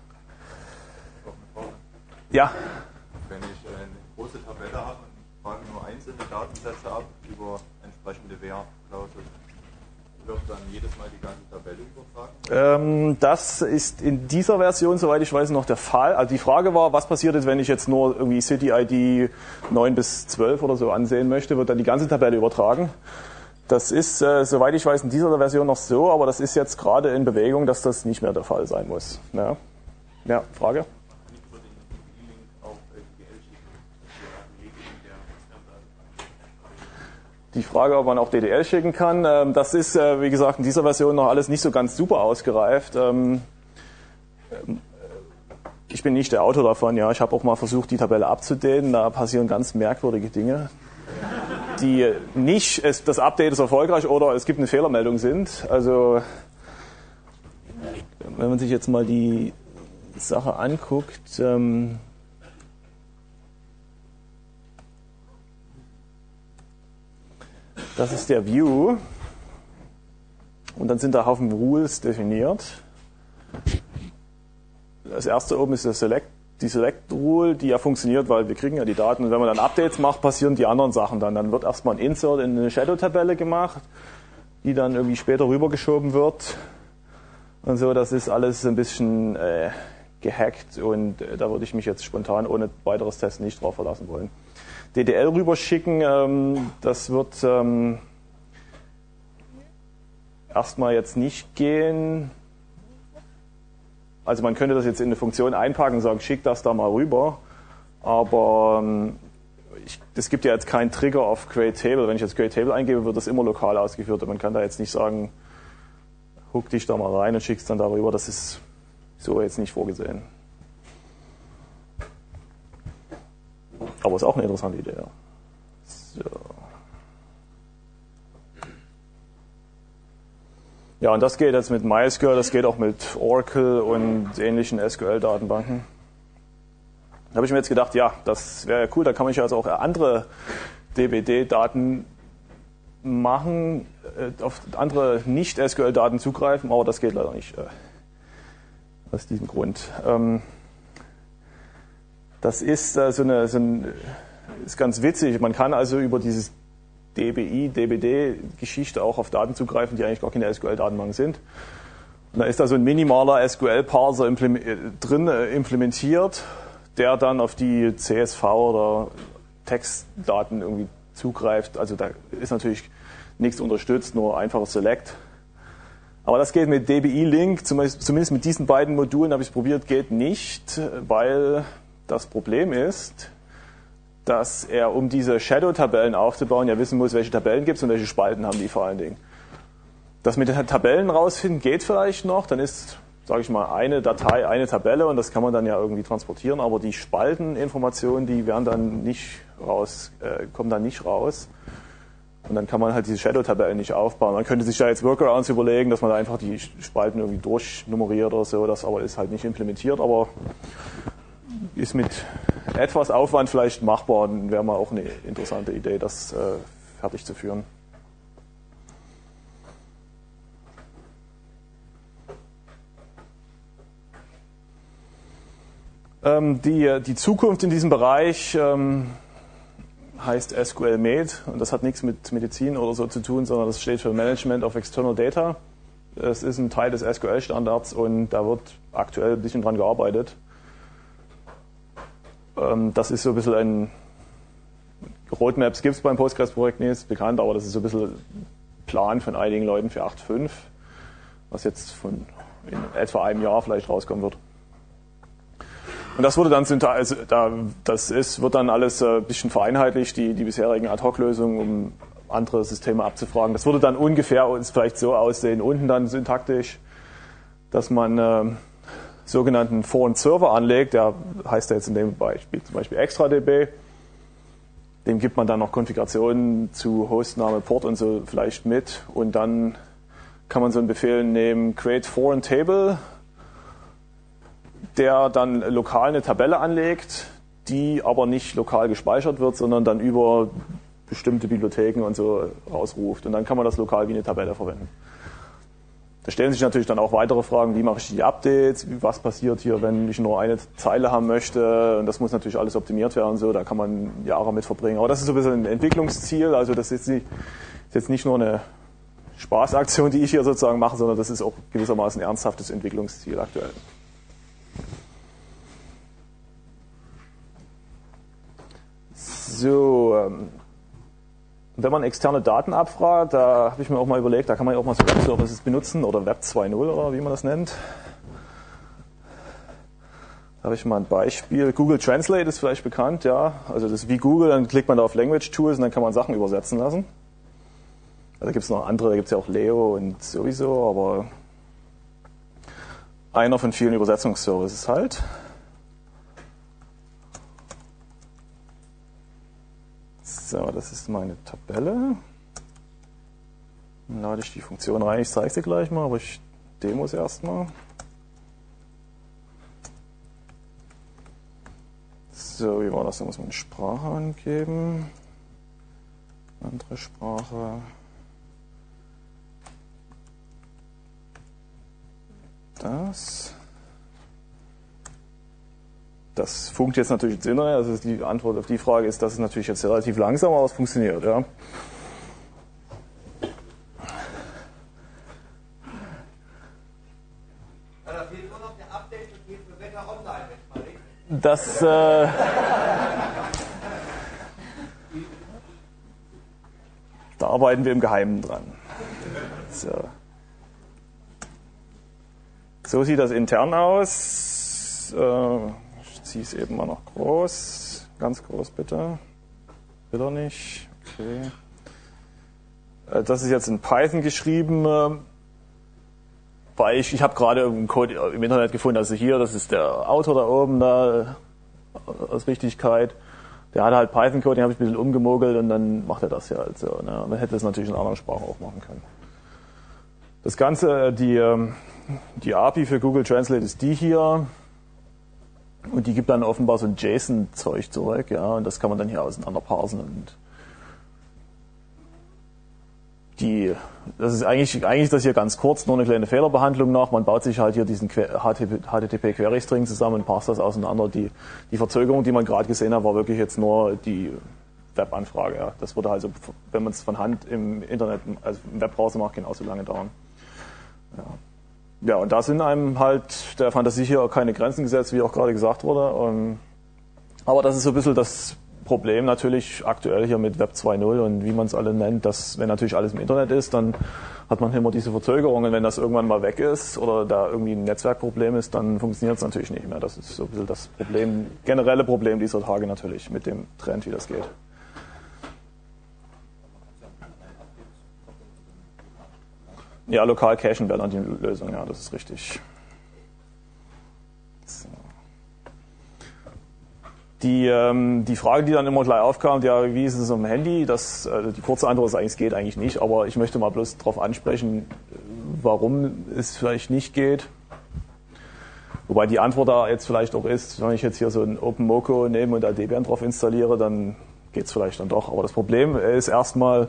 Ja. Wenn ich eine große Tabelle habe und frage nur einzelne Datensätze ab über entsprechende Where-Klausel, wird dann jedes Mal die ganze Tabelle übertragen? Ähm, das ist in dieser Version, soweit ich weiß, noch der Fall. Also die Frage war, was passiert jetzt, wenn ich jetzt nur irgendwie City-I D neun bis zwölf oder so ansehen möchte, wird dann die ganze Tabelle übertragen. Das ist, äh, soweit ich weiß, in dieser Version noch so, aber das ist jetzt gerade in Bewegung, dass das nicht mehr der Fall sein muss. Ja, ja, Frage? Die Frage, ob man auch D D L schicken kann, ähm, das ist, äh, wie gesagt, in dieser Version noch alles nicht so ganz super ausgereift. Ähm, ich bin nicht der Autor davon, ja. Ich habe auch mal versucht, die Tabelle abzudaten. Da passieren ganz merkwürdige Dinge, die nicht, es, das Update ist erfolgreich oder es gibt eine Fehlermeldung sind. Also, wenn man sich jetzt mal die Sache anguckt, ähm, das ist der View und dann sind da Haufen Rules definiert. Das erste oben ist der Select, die Select Rule, die ja funktioniert, weil wir kriegen ja die Daten und wenn man dann Updates macht, passieren die anderen Sachen dann. Dann wird erstmal ein Insert in eine Shadow-Tabelle gemacht, die dann irgendwie später rübergeschoben wird und so. Das ist alles ein bisschen äh, gehackt und äh, da würde ich mich jetzt spontan ohne weiteres Testen nicht drauf verlassen wollen. D D L rüberschicken, ähm, das wird ähm, erstmal jetzt nicht gehen. Also man könnte das jetzt in eine Funktion einpacken und sagen, schick das da mal rüber. aber es gibt ja jetzt keinen Trigger auf Create Table. Wenn ich jetzt Create Table eingebe, wird das immer lokal ausgeführt. Und man kann da jetzt nicht sagen, hook dich da mal rein und schickst dann darüber. Das ist so jetzt nicht vorgesehen. Aber ist auch eine interessante Idee. Ja. So. Ja, und das geht jetzt mit MySQL, das geht auch mit Oracle und ähnlichen S Q L-Datenbanken. Da habe ich mir jetzt gedacht, ja, das wäre ja cool, da kann man ja also auch andere D B D-Daten machen, auf andere Nicht-S Q L-Daten zugreifen, aber das geht leider nicht. Aus diesem Grund. Das ist so eine, so ein, ist ganz witzig. Man kann also über dieses D B I, D B D-Geschichte auch auf Daten zugreifen, die eigentlich gar keine S Q L-Datenbank sind. Und da ist da so ein minimaler S Q L-Parser drin implementiert, der dann auf die C S V oder Textdaten irgendwie zugreift. Also da ist natürlich nichts unterstützt, nur einfaches Select. Aber das geht mit D B I-Link, zumindest mit diesen beiden Modulen habe ich es probiert, geht nicht, weil das Problem ist, dass er, um diese Shadow-Tabellen aufzubauen, ja wissen muss, welche Tabellen gibt es und welche Spalten haben die vor allen Dingen. Das mit den Tabellen rausfinden geht vielleicht noch, dann ist, sage ich mal, eine Datei, eine Tabelle und das kann man dann ja irgendwie transportieren, aber die Spalteninformationen, die werden dann nicht raus, äh, kommen dann nicht raus. Und dann kann man halt diese Shadow-Tabellen nicht aufbauen. Man könnte sich da jetzt Workarounds überlegen, dass man da einfach die Spalten irgendwie durchnummeriert oder so, das aber ist halt nicht implementiert, aber ist mit etwas Aufwand vielleicht machbar und wäre mal auch eine interessante Idee, das äh, fertig zu führen. Ähm, die, die Zukunft in diesem Bereich ähm, heißt S Q L Med und das hat nichts mit Medizin oder so zu tun, sondern das steht für Management of External Data. Es ist ein Teil des S Q L-Standards und da wird aktuell ein bisschen dran gearbeitet. Das ist so ein bisschen ein, Roadmaps gibt es beim Postgres-Projekt nicht, ist bekannt, aber das ist so ein bisschen ein Plan von einigen Leuten für acht Punkt fünf, was jetzt von in etwa einem Jahr vielleicht rauskommen wird. Und das wurde dann, also das ist, wird dann alles ein bisschen vereinheitlicht, die, die bisherigen Ad-Hoc-Lösungen, um andere Systeme abzufragen. Das würde dann ungefähr vielleicht so aussehen, unten dann syntaktisch, dass man äh, sogenannten Foreign-Server anlegt, der heißt ja jetzt in dem Beispiel zum Beispiel ExtraDB. Dem gibt man dann noch Konfigurationen zu Hostname, Port und so vielleicht mit und dann kann man so einen Befehl nehmen, create foreign table, der dann lokal eine Tabelle anlegt, die aber nicht lokal gespeichert wird, sondern dann über bestimmte Bibliotheken und so rausruft und dann kann man das lokal wie eine Tabelle verwenden. Da stellen sich natürlich dann auch weitere Fragen, wie mache ich die Updates, was passiert hier, wenn ich nur eine Zeile haben möchte und das muss natürlich alles optimiert werden, so, da kann man Jahre mit verbringen. Aber das ist so ein bisschen ein Entwicklungsziel, also das ist, nicht, ist jetzt nicht nur eine Spaßaktion, die ich hier sozusagen mache, sondern das ist auch gewissermaßen ein ernsthaftes Entwicklungsziel aktuell. So, ähm, wenn man externe Daten abfragt, da habe ich mir auch mal überlegt, da kann man ja auch mal so Web-Services benutzen oder Web zwei Punkt null oder wie man das nennt. Da habe ich mal ein Beispiel. Google Translate ist vielleicht bekannt, ja. Also das ist wie Google, dann klickt man da auf Language Tools und dann kann man Sachen übersetzen lassen. Also da gibt es noch andere, da gibt es ja auch Leo und sowieso, aber einer von vielen Übersetzungsservices halt. So, das ist meine Tabelle. Dann lade ich die Funktion rein. Ich zeige sie gleich mal, aber ich demo es erstmal. So, wie war das? Da muss man eine Sprache angeben. Andere Sprache. Das. Das funkt jetzt natürlich ins Innere, also die Antwort auf die Frage ist, das ist natürlich jetzt relativ langsam, aber es funktioniert, ja. Da fehlt nur noch der Update und geht für Wetter online, wenn ich mal Das, äh, da arbeiten wir im Geheimen dran. So. So sieht das intern aus. Äh, ziehe es eben mal noch groß. Ganz groß bitte. Will er nicht. Okay. Das ist jetzt in Python geschrieben, weil ich, ich habe gerade einen Code im Internet gefunden, also hier, das ist der Autor da oben, da aus Richtigkeit. Der hat halt Python-Code, den habe ich ein bisschen umgemogelt und dann macht er das ja halt so. Ne? Und dann hätte es natürlich in einer anderen Sprache auch machen können. Das Ganze, die, die A P I für Google Translate ist die hier. Und die gibt dann offenbar so ein JSON-Zeug zurück, ja, und das kann man dann hier auseinander parsen und die, das ist eigentlich, eigentlich das hier ganz kurz, nur eine kleine Fehlerbehandlung nach. Man baut sich halt hier diesen H T T P-Query-String zusammen und parst das auseinander. Die, die Verzögerung, die man gerade gesehen hat, war wirklich jetzt nur die Webanfrage. Ja. Das würde also, wenn man es von Hand im Internet, also im Webbrowser macht, genauso lange dauern. Ja. Ja, und da sind einem halt der Fantasie hier keine Grenzen gesetzt, wie auch gerade gesagt wurde. Aber das ist so ein bisschen das Problem natürlich aktuell hier mit Web zwei Punkt null und wie man es alle nennt, dass wenn natürlich alles im Internet ist, dann hat man immer diese Verzögerungen. Wenn das irgendwann mal weg ist oder da irgendwie ein Netzwerkproblem ist, dann funktioniert es natürlich nicht mehr. Das ist so ein bisschen das Problem, generelle Problem dieser Tage natürlich mit dem Trend, wie das geht. Ja, lokal cachen wäre dann die Lösung, ja, das ist richtig. So. Die, ähm, die Frage, die dann immer gleich aufkam, ja, wie ist es am Handy? Das, äh, die kurze Antwort ist eigentlich, es geht eigentlich nicht, aber ich möchte mal bloß darauf ansprechen, warum es vielleicht nicht geht. Wobei die Antwort da jetzt vielleicht auch ist, wenn ich jetzt hier so ein OpenMoko nehme und da Debian drauf installiere, dann geht es vielleicht dann doch. Aber das Problem ist erstmal,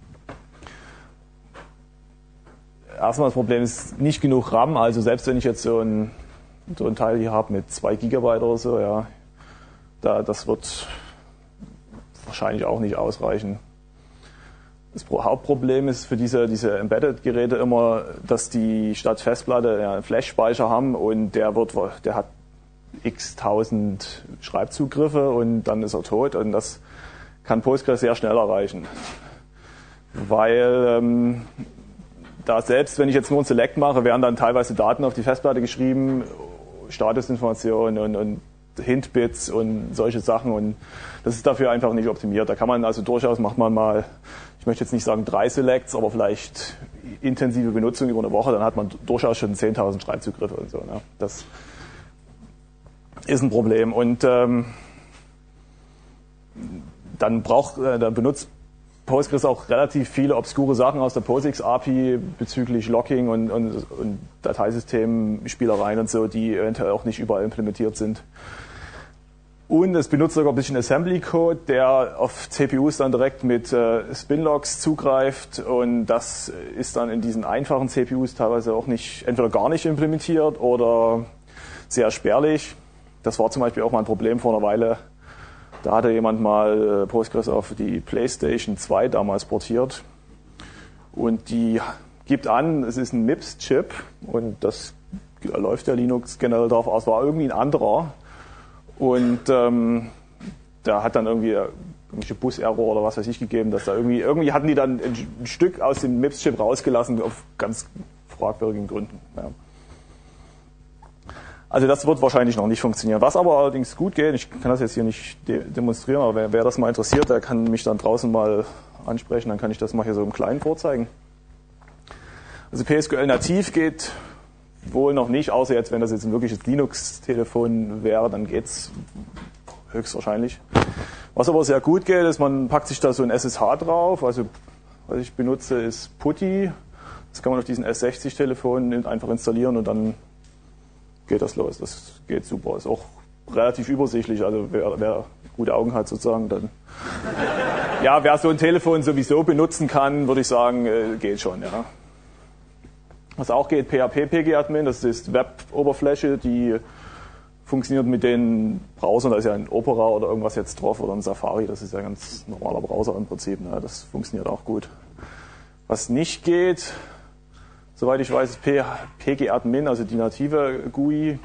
erstmal das Problem ist nicht genug RAM, also selbst wenn ich jetzt so ein, so ein Teil hier habe mit zwei Gigabyte oder so, ja, da, das wird wahrscheinlich auch nicht ausreichen. Das Hauptproblem ist für diese, diese Embedded-Geräte immer, dass die statt Festplatte ja, einen Flash-Speicher haben und der wird, der hat x tausend Schreibzugriffe und dann ist er tot und das kann Postgres sehr schnell erreichen. Weil ähm, da selbst, wenn ich jetzt nur ein Select mache, werden dann teilweise Daten auf die Festplatte geschrieben, Statusinformationen und, und Hintbits und solche Sachen und das ist dafür einfach nicht optimiert. Da kann man also durchaus, macht man mal, ich möchte jetzt nicht sagen drei Selects, aber vielleicht intensive Benutzung über eine Woche, dann hat man durchaus schon zehntausend Schreibzugriffe und so. Ne? Das ist ein Problem und ähm, dann braucht, äh, dann benutzt Postgres auch relativ viele obskure Sachen aus der POSIX-A P I bezüglich Locking und, und, und Dateisystem-Spielereien und so, die eventuell auch nicht überall implementiert sind. Und es benutzt sogar ein bisschen Assembly-Code, der auf C P Us dann direkt mit äh, Spinlocks zugreift und das ist dann in diesen einfachen C P Us teilweise auch nicht, entweder gar nicht implementiert oder sehr spärlich. Das war zum Beispiel auch mal ein Problem vor einer Weile. Da hatte jemand mal Postgres auf die PlayStation zwei damals portiert und die gibt an, es ist ein M I P S-Chip und das läuft der Linux generell darauf aus, war irgendwie ein anderer und ähm, da hat dann irgendwie irgendwelche Bus-Error oder was weiß ich gegeben, dass da irgendwie, irgendwie hatten die dann ein Stück aus dem M I P S-Chip rausgelassen auf ganz fragwürdigen Gründen. Ja. Also das wird wahrscheinlich noch nicht funktionieren. Was aber allerdings gut geht, ich kann das jetzt hier nicht de- demonstrieren, aber wer, wer das mal interessiert, der kann mich dann draußen mal ansprechen, dann kann ich das mal hier so im Kleinen vorzeigen. Also P S Q L nativ geht wohl noch nicht, außer jetzt, wenn das jetzt ein wirkliches Linux-Telefon wäre, dann geht's höchstwahrscheinlich. Was aber sehr gut geht, ist, man packt sich da so ein S S H drauf, also was ich benutze ist PuTTY, das kann man auf diesen S sechzig Telefonen einfach installieren und dann geht das los. Das geht super. Ist auch relativ übersichtlich. Also wer, wer gute Augen hat sozusagen, dann ja, wer so ein Telefon sowieso benutzen kann, würde ich sagen, äh, geht schon. Ja. Was auch geht, P H P P G Admin, das ist Web-Oberfläche, die funktioniert mit den Browsern. Da ist ja ein Opera oder irgendwas jetzt drauf oder ein Safari. Das ist ja ein ganz normaler Browser im Prinzip. Ne. Das funktioniert auch gut. Was nicht geht, soweit ich weiß, ist P G Admin, also die native G U I.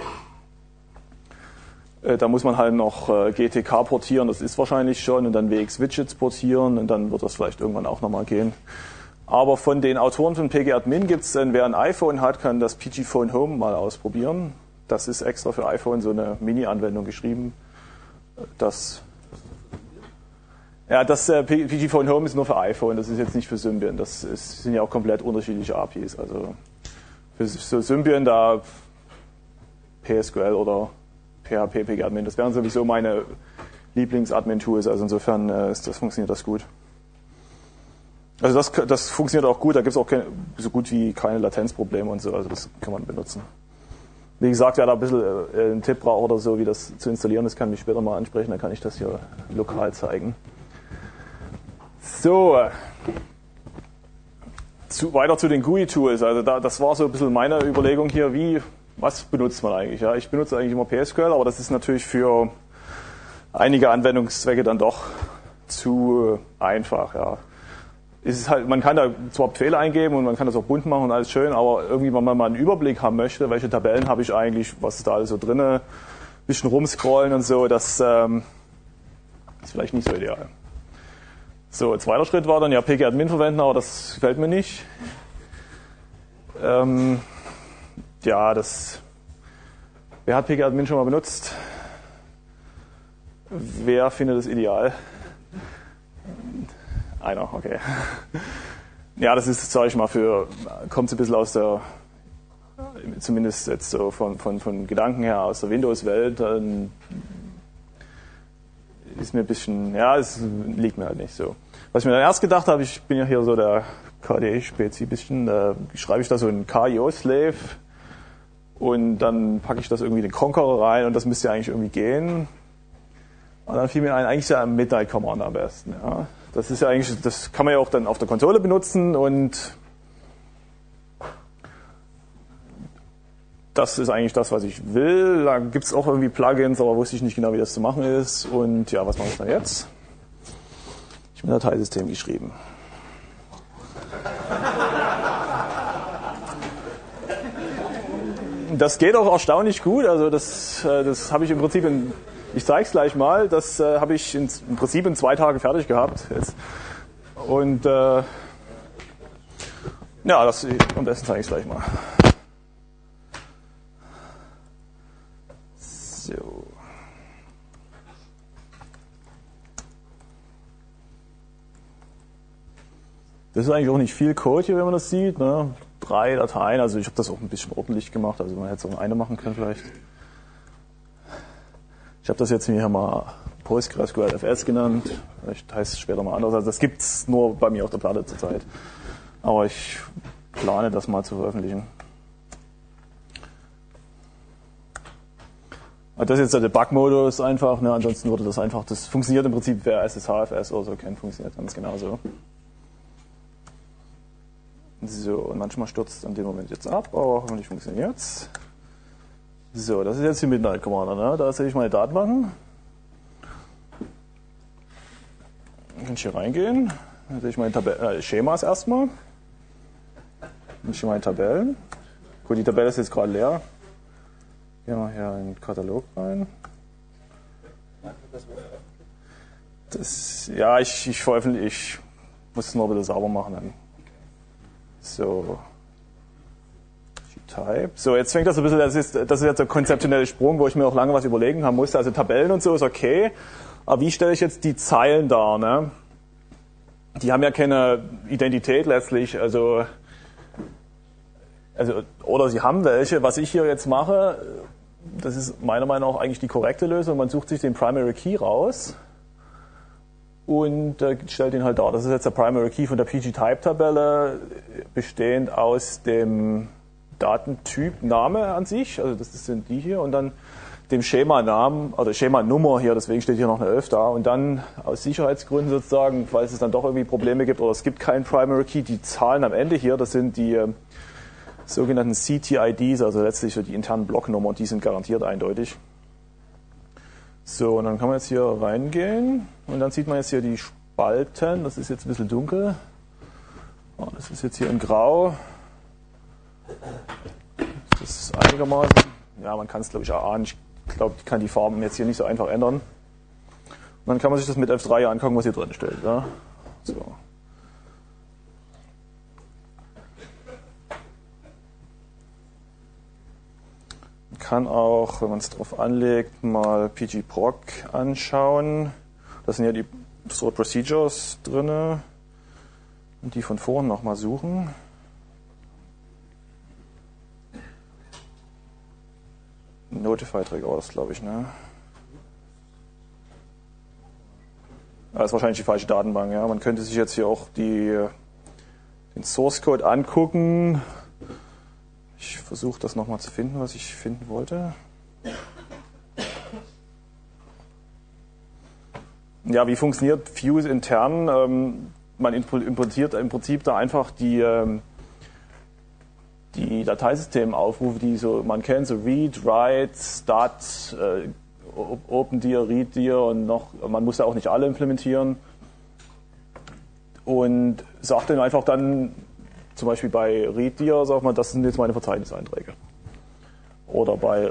Äh, da muss man halt noch äh, G T K portieren, das ist wahrscheinlich schon, und dann W X Widgets portieren und dann wird das vielleicht irgendwann auch nochmal gehen. Aber von den Autoren von P G Admin gibt es, wer ein iPhone hat, kann das P G Phone Home mal ausprobieren. Das ist extra für iPhone so eine Mini-Anwendung geschrieben. Das, ja, das äh, P G Phone Home ist nur für iPhone, das ist jetzt nicht für Symbian. Das ist, sind ja auch komplett unterschiedliche A P Is. Also für so Symbian da P S Q L oder P H P P G Admin, das wären sowieso meine Lieblings-Admin-Tools. Also insofern äh, ist das, funktioniert das gut. Also das, das funktioniert auch gut, da gibt es auch keine, so gut wie keine Latenzprobleme und so, also das kann man benutzen. Wie gesagt, wer da ein bisschen äh, einen Tipp braucht oder so, wie das zu installieren ist, kann mich später mal ansprechen, dann kann ich das hier lokal zeigen. So, zu, weiter zu den G U I-Tools. Also da, das war so ein bisschen meine Überlegung hier, wie, was benutzt man eigentlich? Ja, ich benutze eigentlich immer P S Q L, aber das ist natürlich für einige Anwendungszwecke dann doch zu einfach. Ja. Ist halt, man kann da zwar Befehle eingeben und man kann das auch bunt machen und alles schön, aber irgendwie, wenn man mal einen Überblick haben möchte, welche Tabellen habe ich eigentlich, was ist da alles so drin, ein bisschen rumscrollen und so, das ähm, ist vielleicht nicht so ideal. So, zweiter Schritt war dann ja P G Admin verwenden, aber das gefällt mir nicht. Ähm, ja, das. Wer hat P G Admin schon mal benutzt? Wer findet es ideal? Einer, okay. Ja, das ist, sage ich mal, für, kommt so ein bisschen aus der, zumindest jetzt so von, von, von Gedanken her, aus der Windows-Welt, dann ist mir ein bisschen, ja, es liegt mir halt nicht so. Was ich mir dann erst gedacht habe, ich bin ja hier so der K D E-Spezi bisschen, da schreibe ich da so einen K I O-Slave und dann packe ich das irgendwie in den Conqueror rein und das müsste ja eigentlich irgendwie gehen. Und dann fiel mir ein, eigentlich ist ja Midnight Commander am besten, ja. Das ist ja eigentlich, das kann man ja auch dann auf der Konsole benutzen und das ist eigentlich das, was ich will. Da gibt es auch irgendwie Plugins, aber wusste ich nicht genau, wie das zu machen ist. Und ja, was mache ich dann jetzt? Ich habe ein Dateisystem geschrieben. Das geht auch erstaunlich gut. Also das, das habe ich im Prinzip in Ich zeige es gleich mal. Das äh, habe ich in, im Prinzip in zwei Tagen fertig gehabt. Jetzt. Und äh, ja, das, am besten zeige ich es gleich mal. So. Das ist eigentlich auch nicht viel Code hier, wenn man das sieht. Ne? Drei Dateien. Also ich habe das auch ein bisschen ordentlich gemacht. Also man hätte es auch eine machen können vielleicht. Ich habe das jetzt hier mal PostgreSQL F S genannt. Vielleicht heißt es später mal anders. Also das gibt es nur bei mir auf der Platte zurzeit. Aber ich plane das mal zu veröffentlichen. Das ist jetzt der Debug-Modus einfach. Ne? Ansonsten würde das einfach, das funktioniert im Prinzip, wer S S H F S oder so kennt, funktioniert ganz genauso. So, und manchmal stürzt es in dem Moment jetzt ab, aber hoffentlich funktioniert es. So, das ist jetzt die Midnight Commander, ne? Da sehe ich meine Datenbanken. Dann kann ich hier reingehen. Dann sehe ich meine Tab äh, Schemas erstmal. Dann sehe ich meine Tabellen. Gut, die Tabelle ist jetzt gerade leer. Gehen wir hier in den Katalog rein. Das, ja, ich, ich veröffentliche, ich muss es noch ein bisschen sauber machen. Dann. So. Type. So, jetzt fängt das ein bisschen, das ist, das ist jetzt der konzeptionelle Sprung, wo ich mir auch lange was überlegen haben musste. Also Tabellen und so ist okay, aber wie stelle ich jetzt die Zeilen dar? Ne? Die haben ja keine Identität letztlich, also, also oder sie haben welche. Was ich hier jetzt mache, das ist meiner Meinung nach auch eigentlich die korrekte Lösung. Man sucht sich den Primary Key raus und äh, stellt ihn halt dar. Das ist jetzt der Primary Key von der P G-Type-Tabelle, bestehend aus dem Datentyp Name an sich, also das sind die hier, und dann dem Schema-Namen oder Schema-Nummer hier, deswegen steht hier noch eine elf da, und dann aus Sicherheitsgründen sozusagen, falls es dann doch irgendwie Probleme gibt oder es gibt keinen Primary Key, die Zahlen am Ende hier, das sind die äh, sogenannten C T I Ds, also letztlich so die internen Blocknummern, die sind garantiert eindeutig. So, und dann kann man jetzt hier reingehen und dann sieht man jetzt hier die Spalten, das ist jetzt ein bisschen dunkel, oh, das ist jetzt hier in Grau. Das ist einigermaßen, ja, man kann es glaube ich erahnen, ich glaube, ich kann die Farben jetzt hier nicht so einfach ändern. Und dann kann man sich das mit F drei angucken, was hier drin steht. Ja? So. kann auch, wenn man es drauf anlegt, mal pgproc anschauen. Da sind ja die Stored Procedures drin und die von vorhin nochmal suchen. Notify Track war das, glaube ich, ne? Das ist wahrscheinlich die falsche Datenbank, ja. Man könnte sich jetzt hier auch die, den Source Code angucken. Ich versuche das nochmal zu finden, was ich finden wollte. Ja, wie funktioniert Fuse intern? Ähm, man importiert im Prinzip da einfach die, ähm, die Dateisystemaufrufe, die so man kennt, so read, write, start, äh, opendir, readdir und noch, man muss ja auch nicht alle implementieren. Und sagt dann einfach dann, zum Beispiel bei readdir, sagt man, das sind jetzt meine Verzeichniseinträge. Oder bei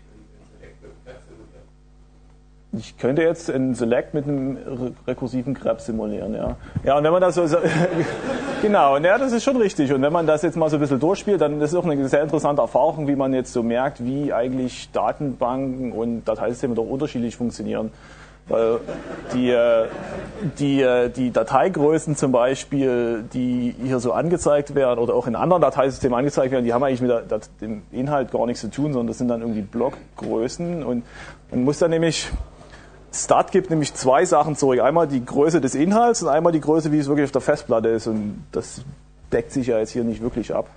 ich könnte jetzt in Select mit einem rekursiven grep simulieren, ja. Ja, und wenn man das so, so genau, ja, das ist schon richtig. Und wenn man das jetzt mal so ein bisschen durchspielt, dann ist es auch eine sehr interessante Erfahrung, wie man jetzt so merkt, wie eigentlich Datenbanken und Dateisysteme doch unterschiedlich funktionieren. Weil die, die, die Dateigrößen zum Beispiel, die hier so angezeigt werden oder auch in anderen Dateisystemen angezeigt werden, die haben eigentlich mit der, dem Inhalt gar nichts zu tun, sondern das sind dann irgendwie Blockgrößen. Und man muss dann nämlich Start gibt nämlich zwei Sachen zurück. Einmal die Größe des Inhalts und einmal die Größe, wie es wirklich auf der Festplatte ist. Und das deckt sich ja jetzt hier nicht wirklich ab.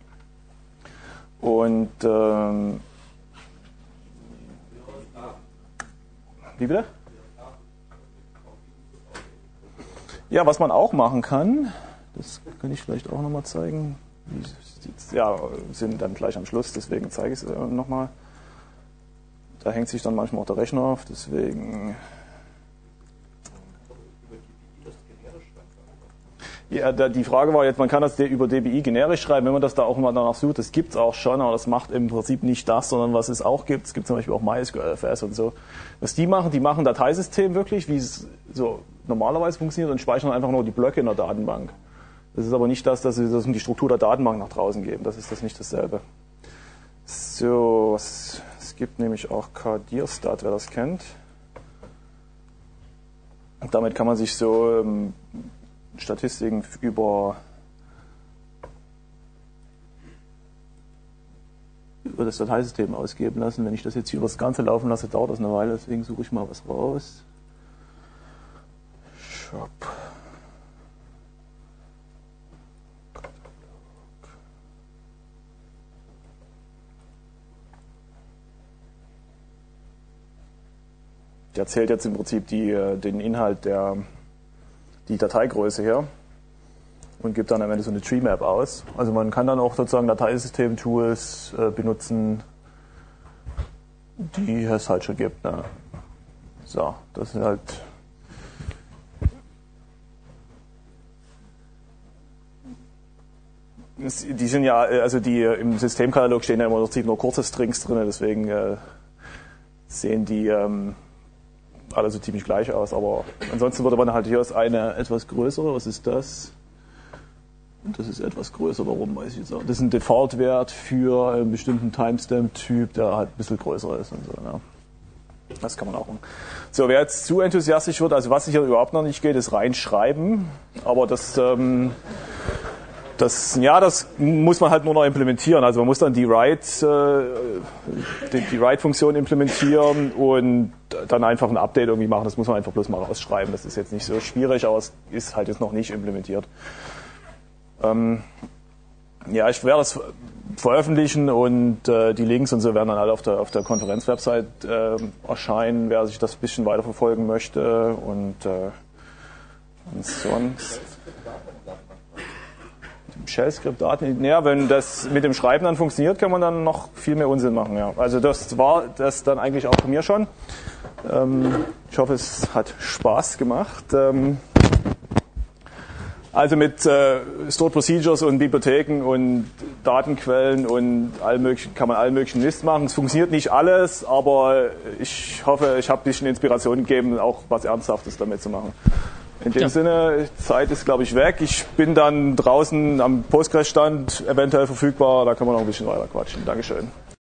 Und ähm, wie bitte? Ja, was man auch machen kann, das kann ich vielleicht auch nochmal zeigen. Ja, sind dann gleich am Schluss, deswegen zeige ich es nochmal. Da hängt sich dann manchmal auch der Rechner auf, deswegen. Ja, die Frage war jetzt, man kann das über D B I generisch schreiben, wenn man das da auch mal danach sucht, das gibt es auch schon, aber das macht im Prinzip nicht das, sondern was es auch gibt, es gibt zum Beispiel auch MySQLFS und so. Was die machen, die machen Dateisystem wirklich, wie es so normalerweise funktioniert und speichern einfach nur die Blöcke in der Datenbank. Das ist aber nicht das, dass sie das um die Struktur der Datenbank nach draußen geben, das ist das nicht dasselbe. So, es, es gibt nämlich auch kdirstat, wer das kennt. Und damit kann man sich so ähm, Statistiken über, über das Dateisystem ausgeben lassen. Wenn ich das jetzt hier über das Ganze laufen lasse, dauert das eine Weile, deswegen suche ich mal was raus. Shop. Der zählt jetzt im Prinzip die, den Inhalt der die Dateigröße her und gibt dann am Ende so eine Tree Map aus. Also man kann dann auch sozusagen Dateisystem-Tools äh, benutzen, die es halt schon gibt. Ne? So, das sind halt die sind ja, also die im Systemkatalog stehen ja im Prinzip nur kurze Strings drin, deswegen äh, sehen die ähm, alle so ziemlich gleich aus, aber ansonsten würde man halt hier ist eine etwas größere, was ist das? Das ist etwas größer, warum weiß ich jetzt auch. Das ist ein Default-Wert für einen bestimmten Timestamp-Typ, der halt ein bisschen größer ist und so. Ja. Das kann man auch machen. So, wer jetzt zu enthusiastisch wird, also was hier überhaupt noch nicht geht, ist reinschreiben, aber das ähm, Das, ja, das muss man halt nur noch implementieren. Also man muss dann die Write, äh, die, die Write-Funktion implementieren und dann einfach ein Update irgendwie machen. Das muss man einfach bloß mal rausschreiben. Das ist jetzt nicht so schwierig, aber es ist halt jetzt noch nicht implementiert. Ähm, ja, ich werde das veröffentlichen und äh, die Links und so werden dann alle auf der, auf der Konferenz-Website äh, erscheinen, wer sich das ein bisschen weiterverfolgen möchte. Und, äh, und sonst... Shell-Skript-Daten, naja, wenn das mit dem Schreiben dann funktioniert, kann man dann noch viel mehr Unsinn machen. Ja. Also das war das dann eigentlich auch von mir schon. Ähm, ich hoffe, es hat Spaß gemacht. Ähm, also mit äh, Stored Procedures und Bibliotheken und Datenquellen und all möglichen, kann man allen möglichen Mist machen. Es funktioniert nicht alles, aber ich hoffe, ich habe ein bisschen Inspiration gegeben, auch was Ernsthaftes damit zu machen. In dem ja. Sinne, Zeit ist, glaube ich, weg. Ich bin dann draußen am Postgres-Stand eventuell verfügbar, da kann man noch ein bisschen weiter quatschen. Dankeschön.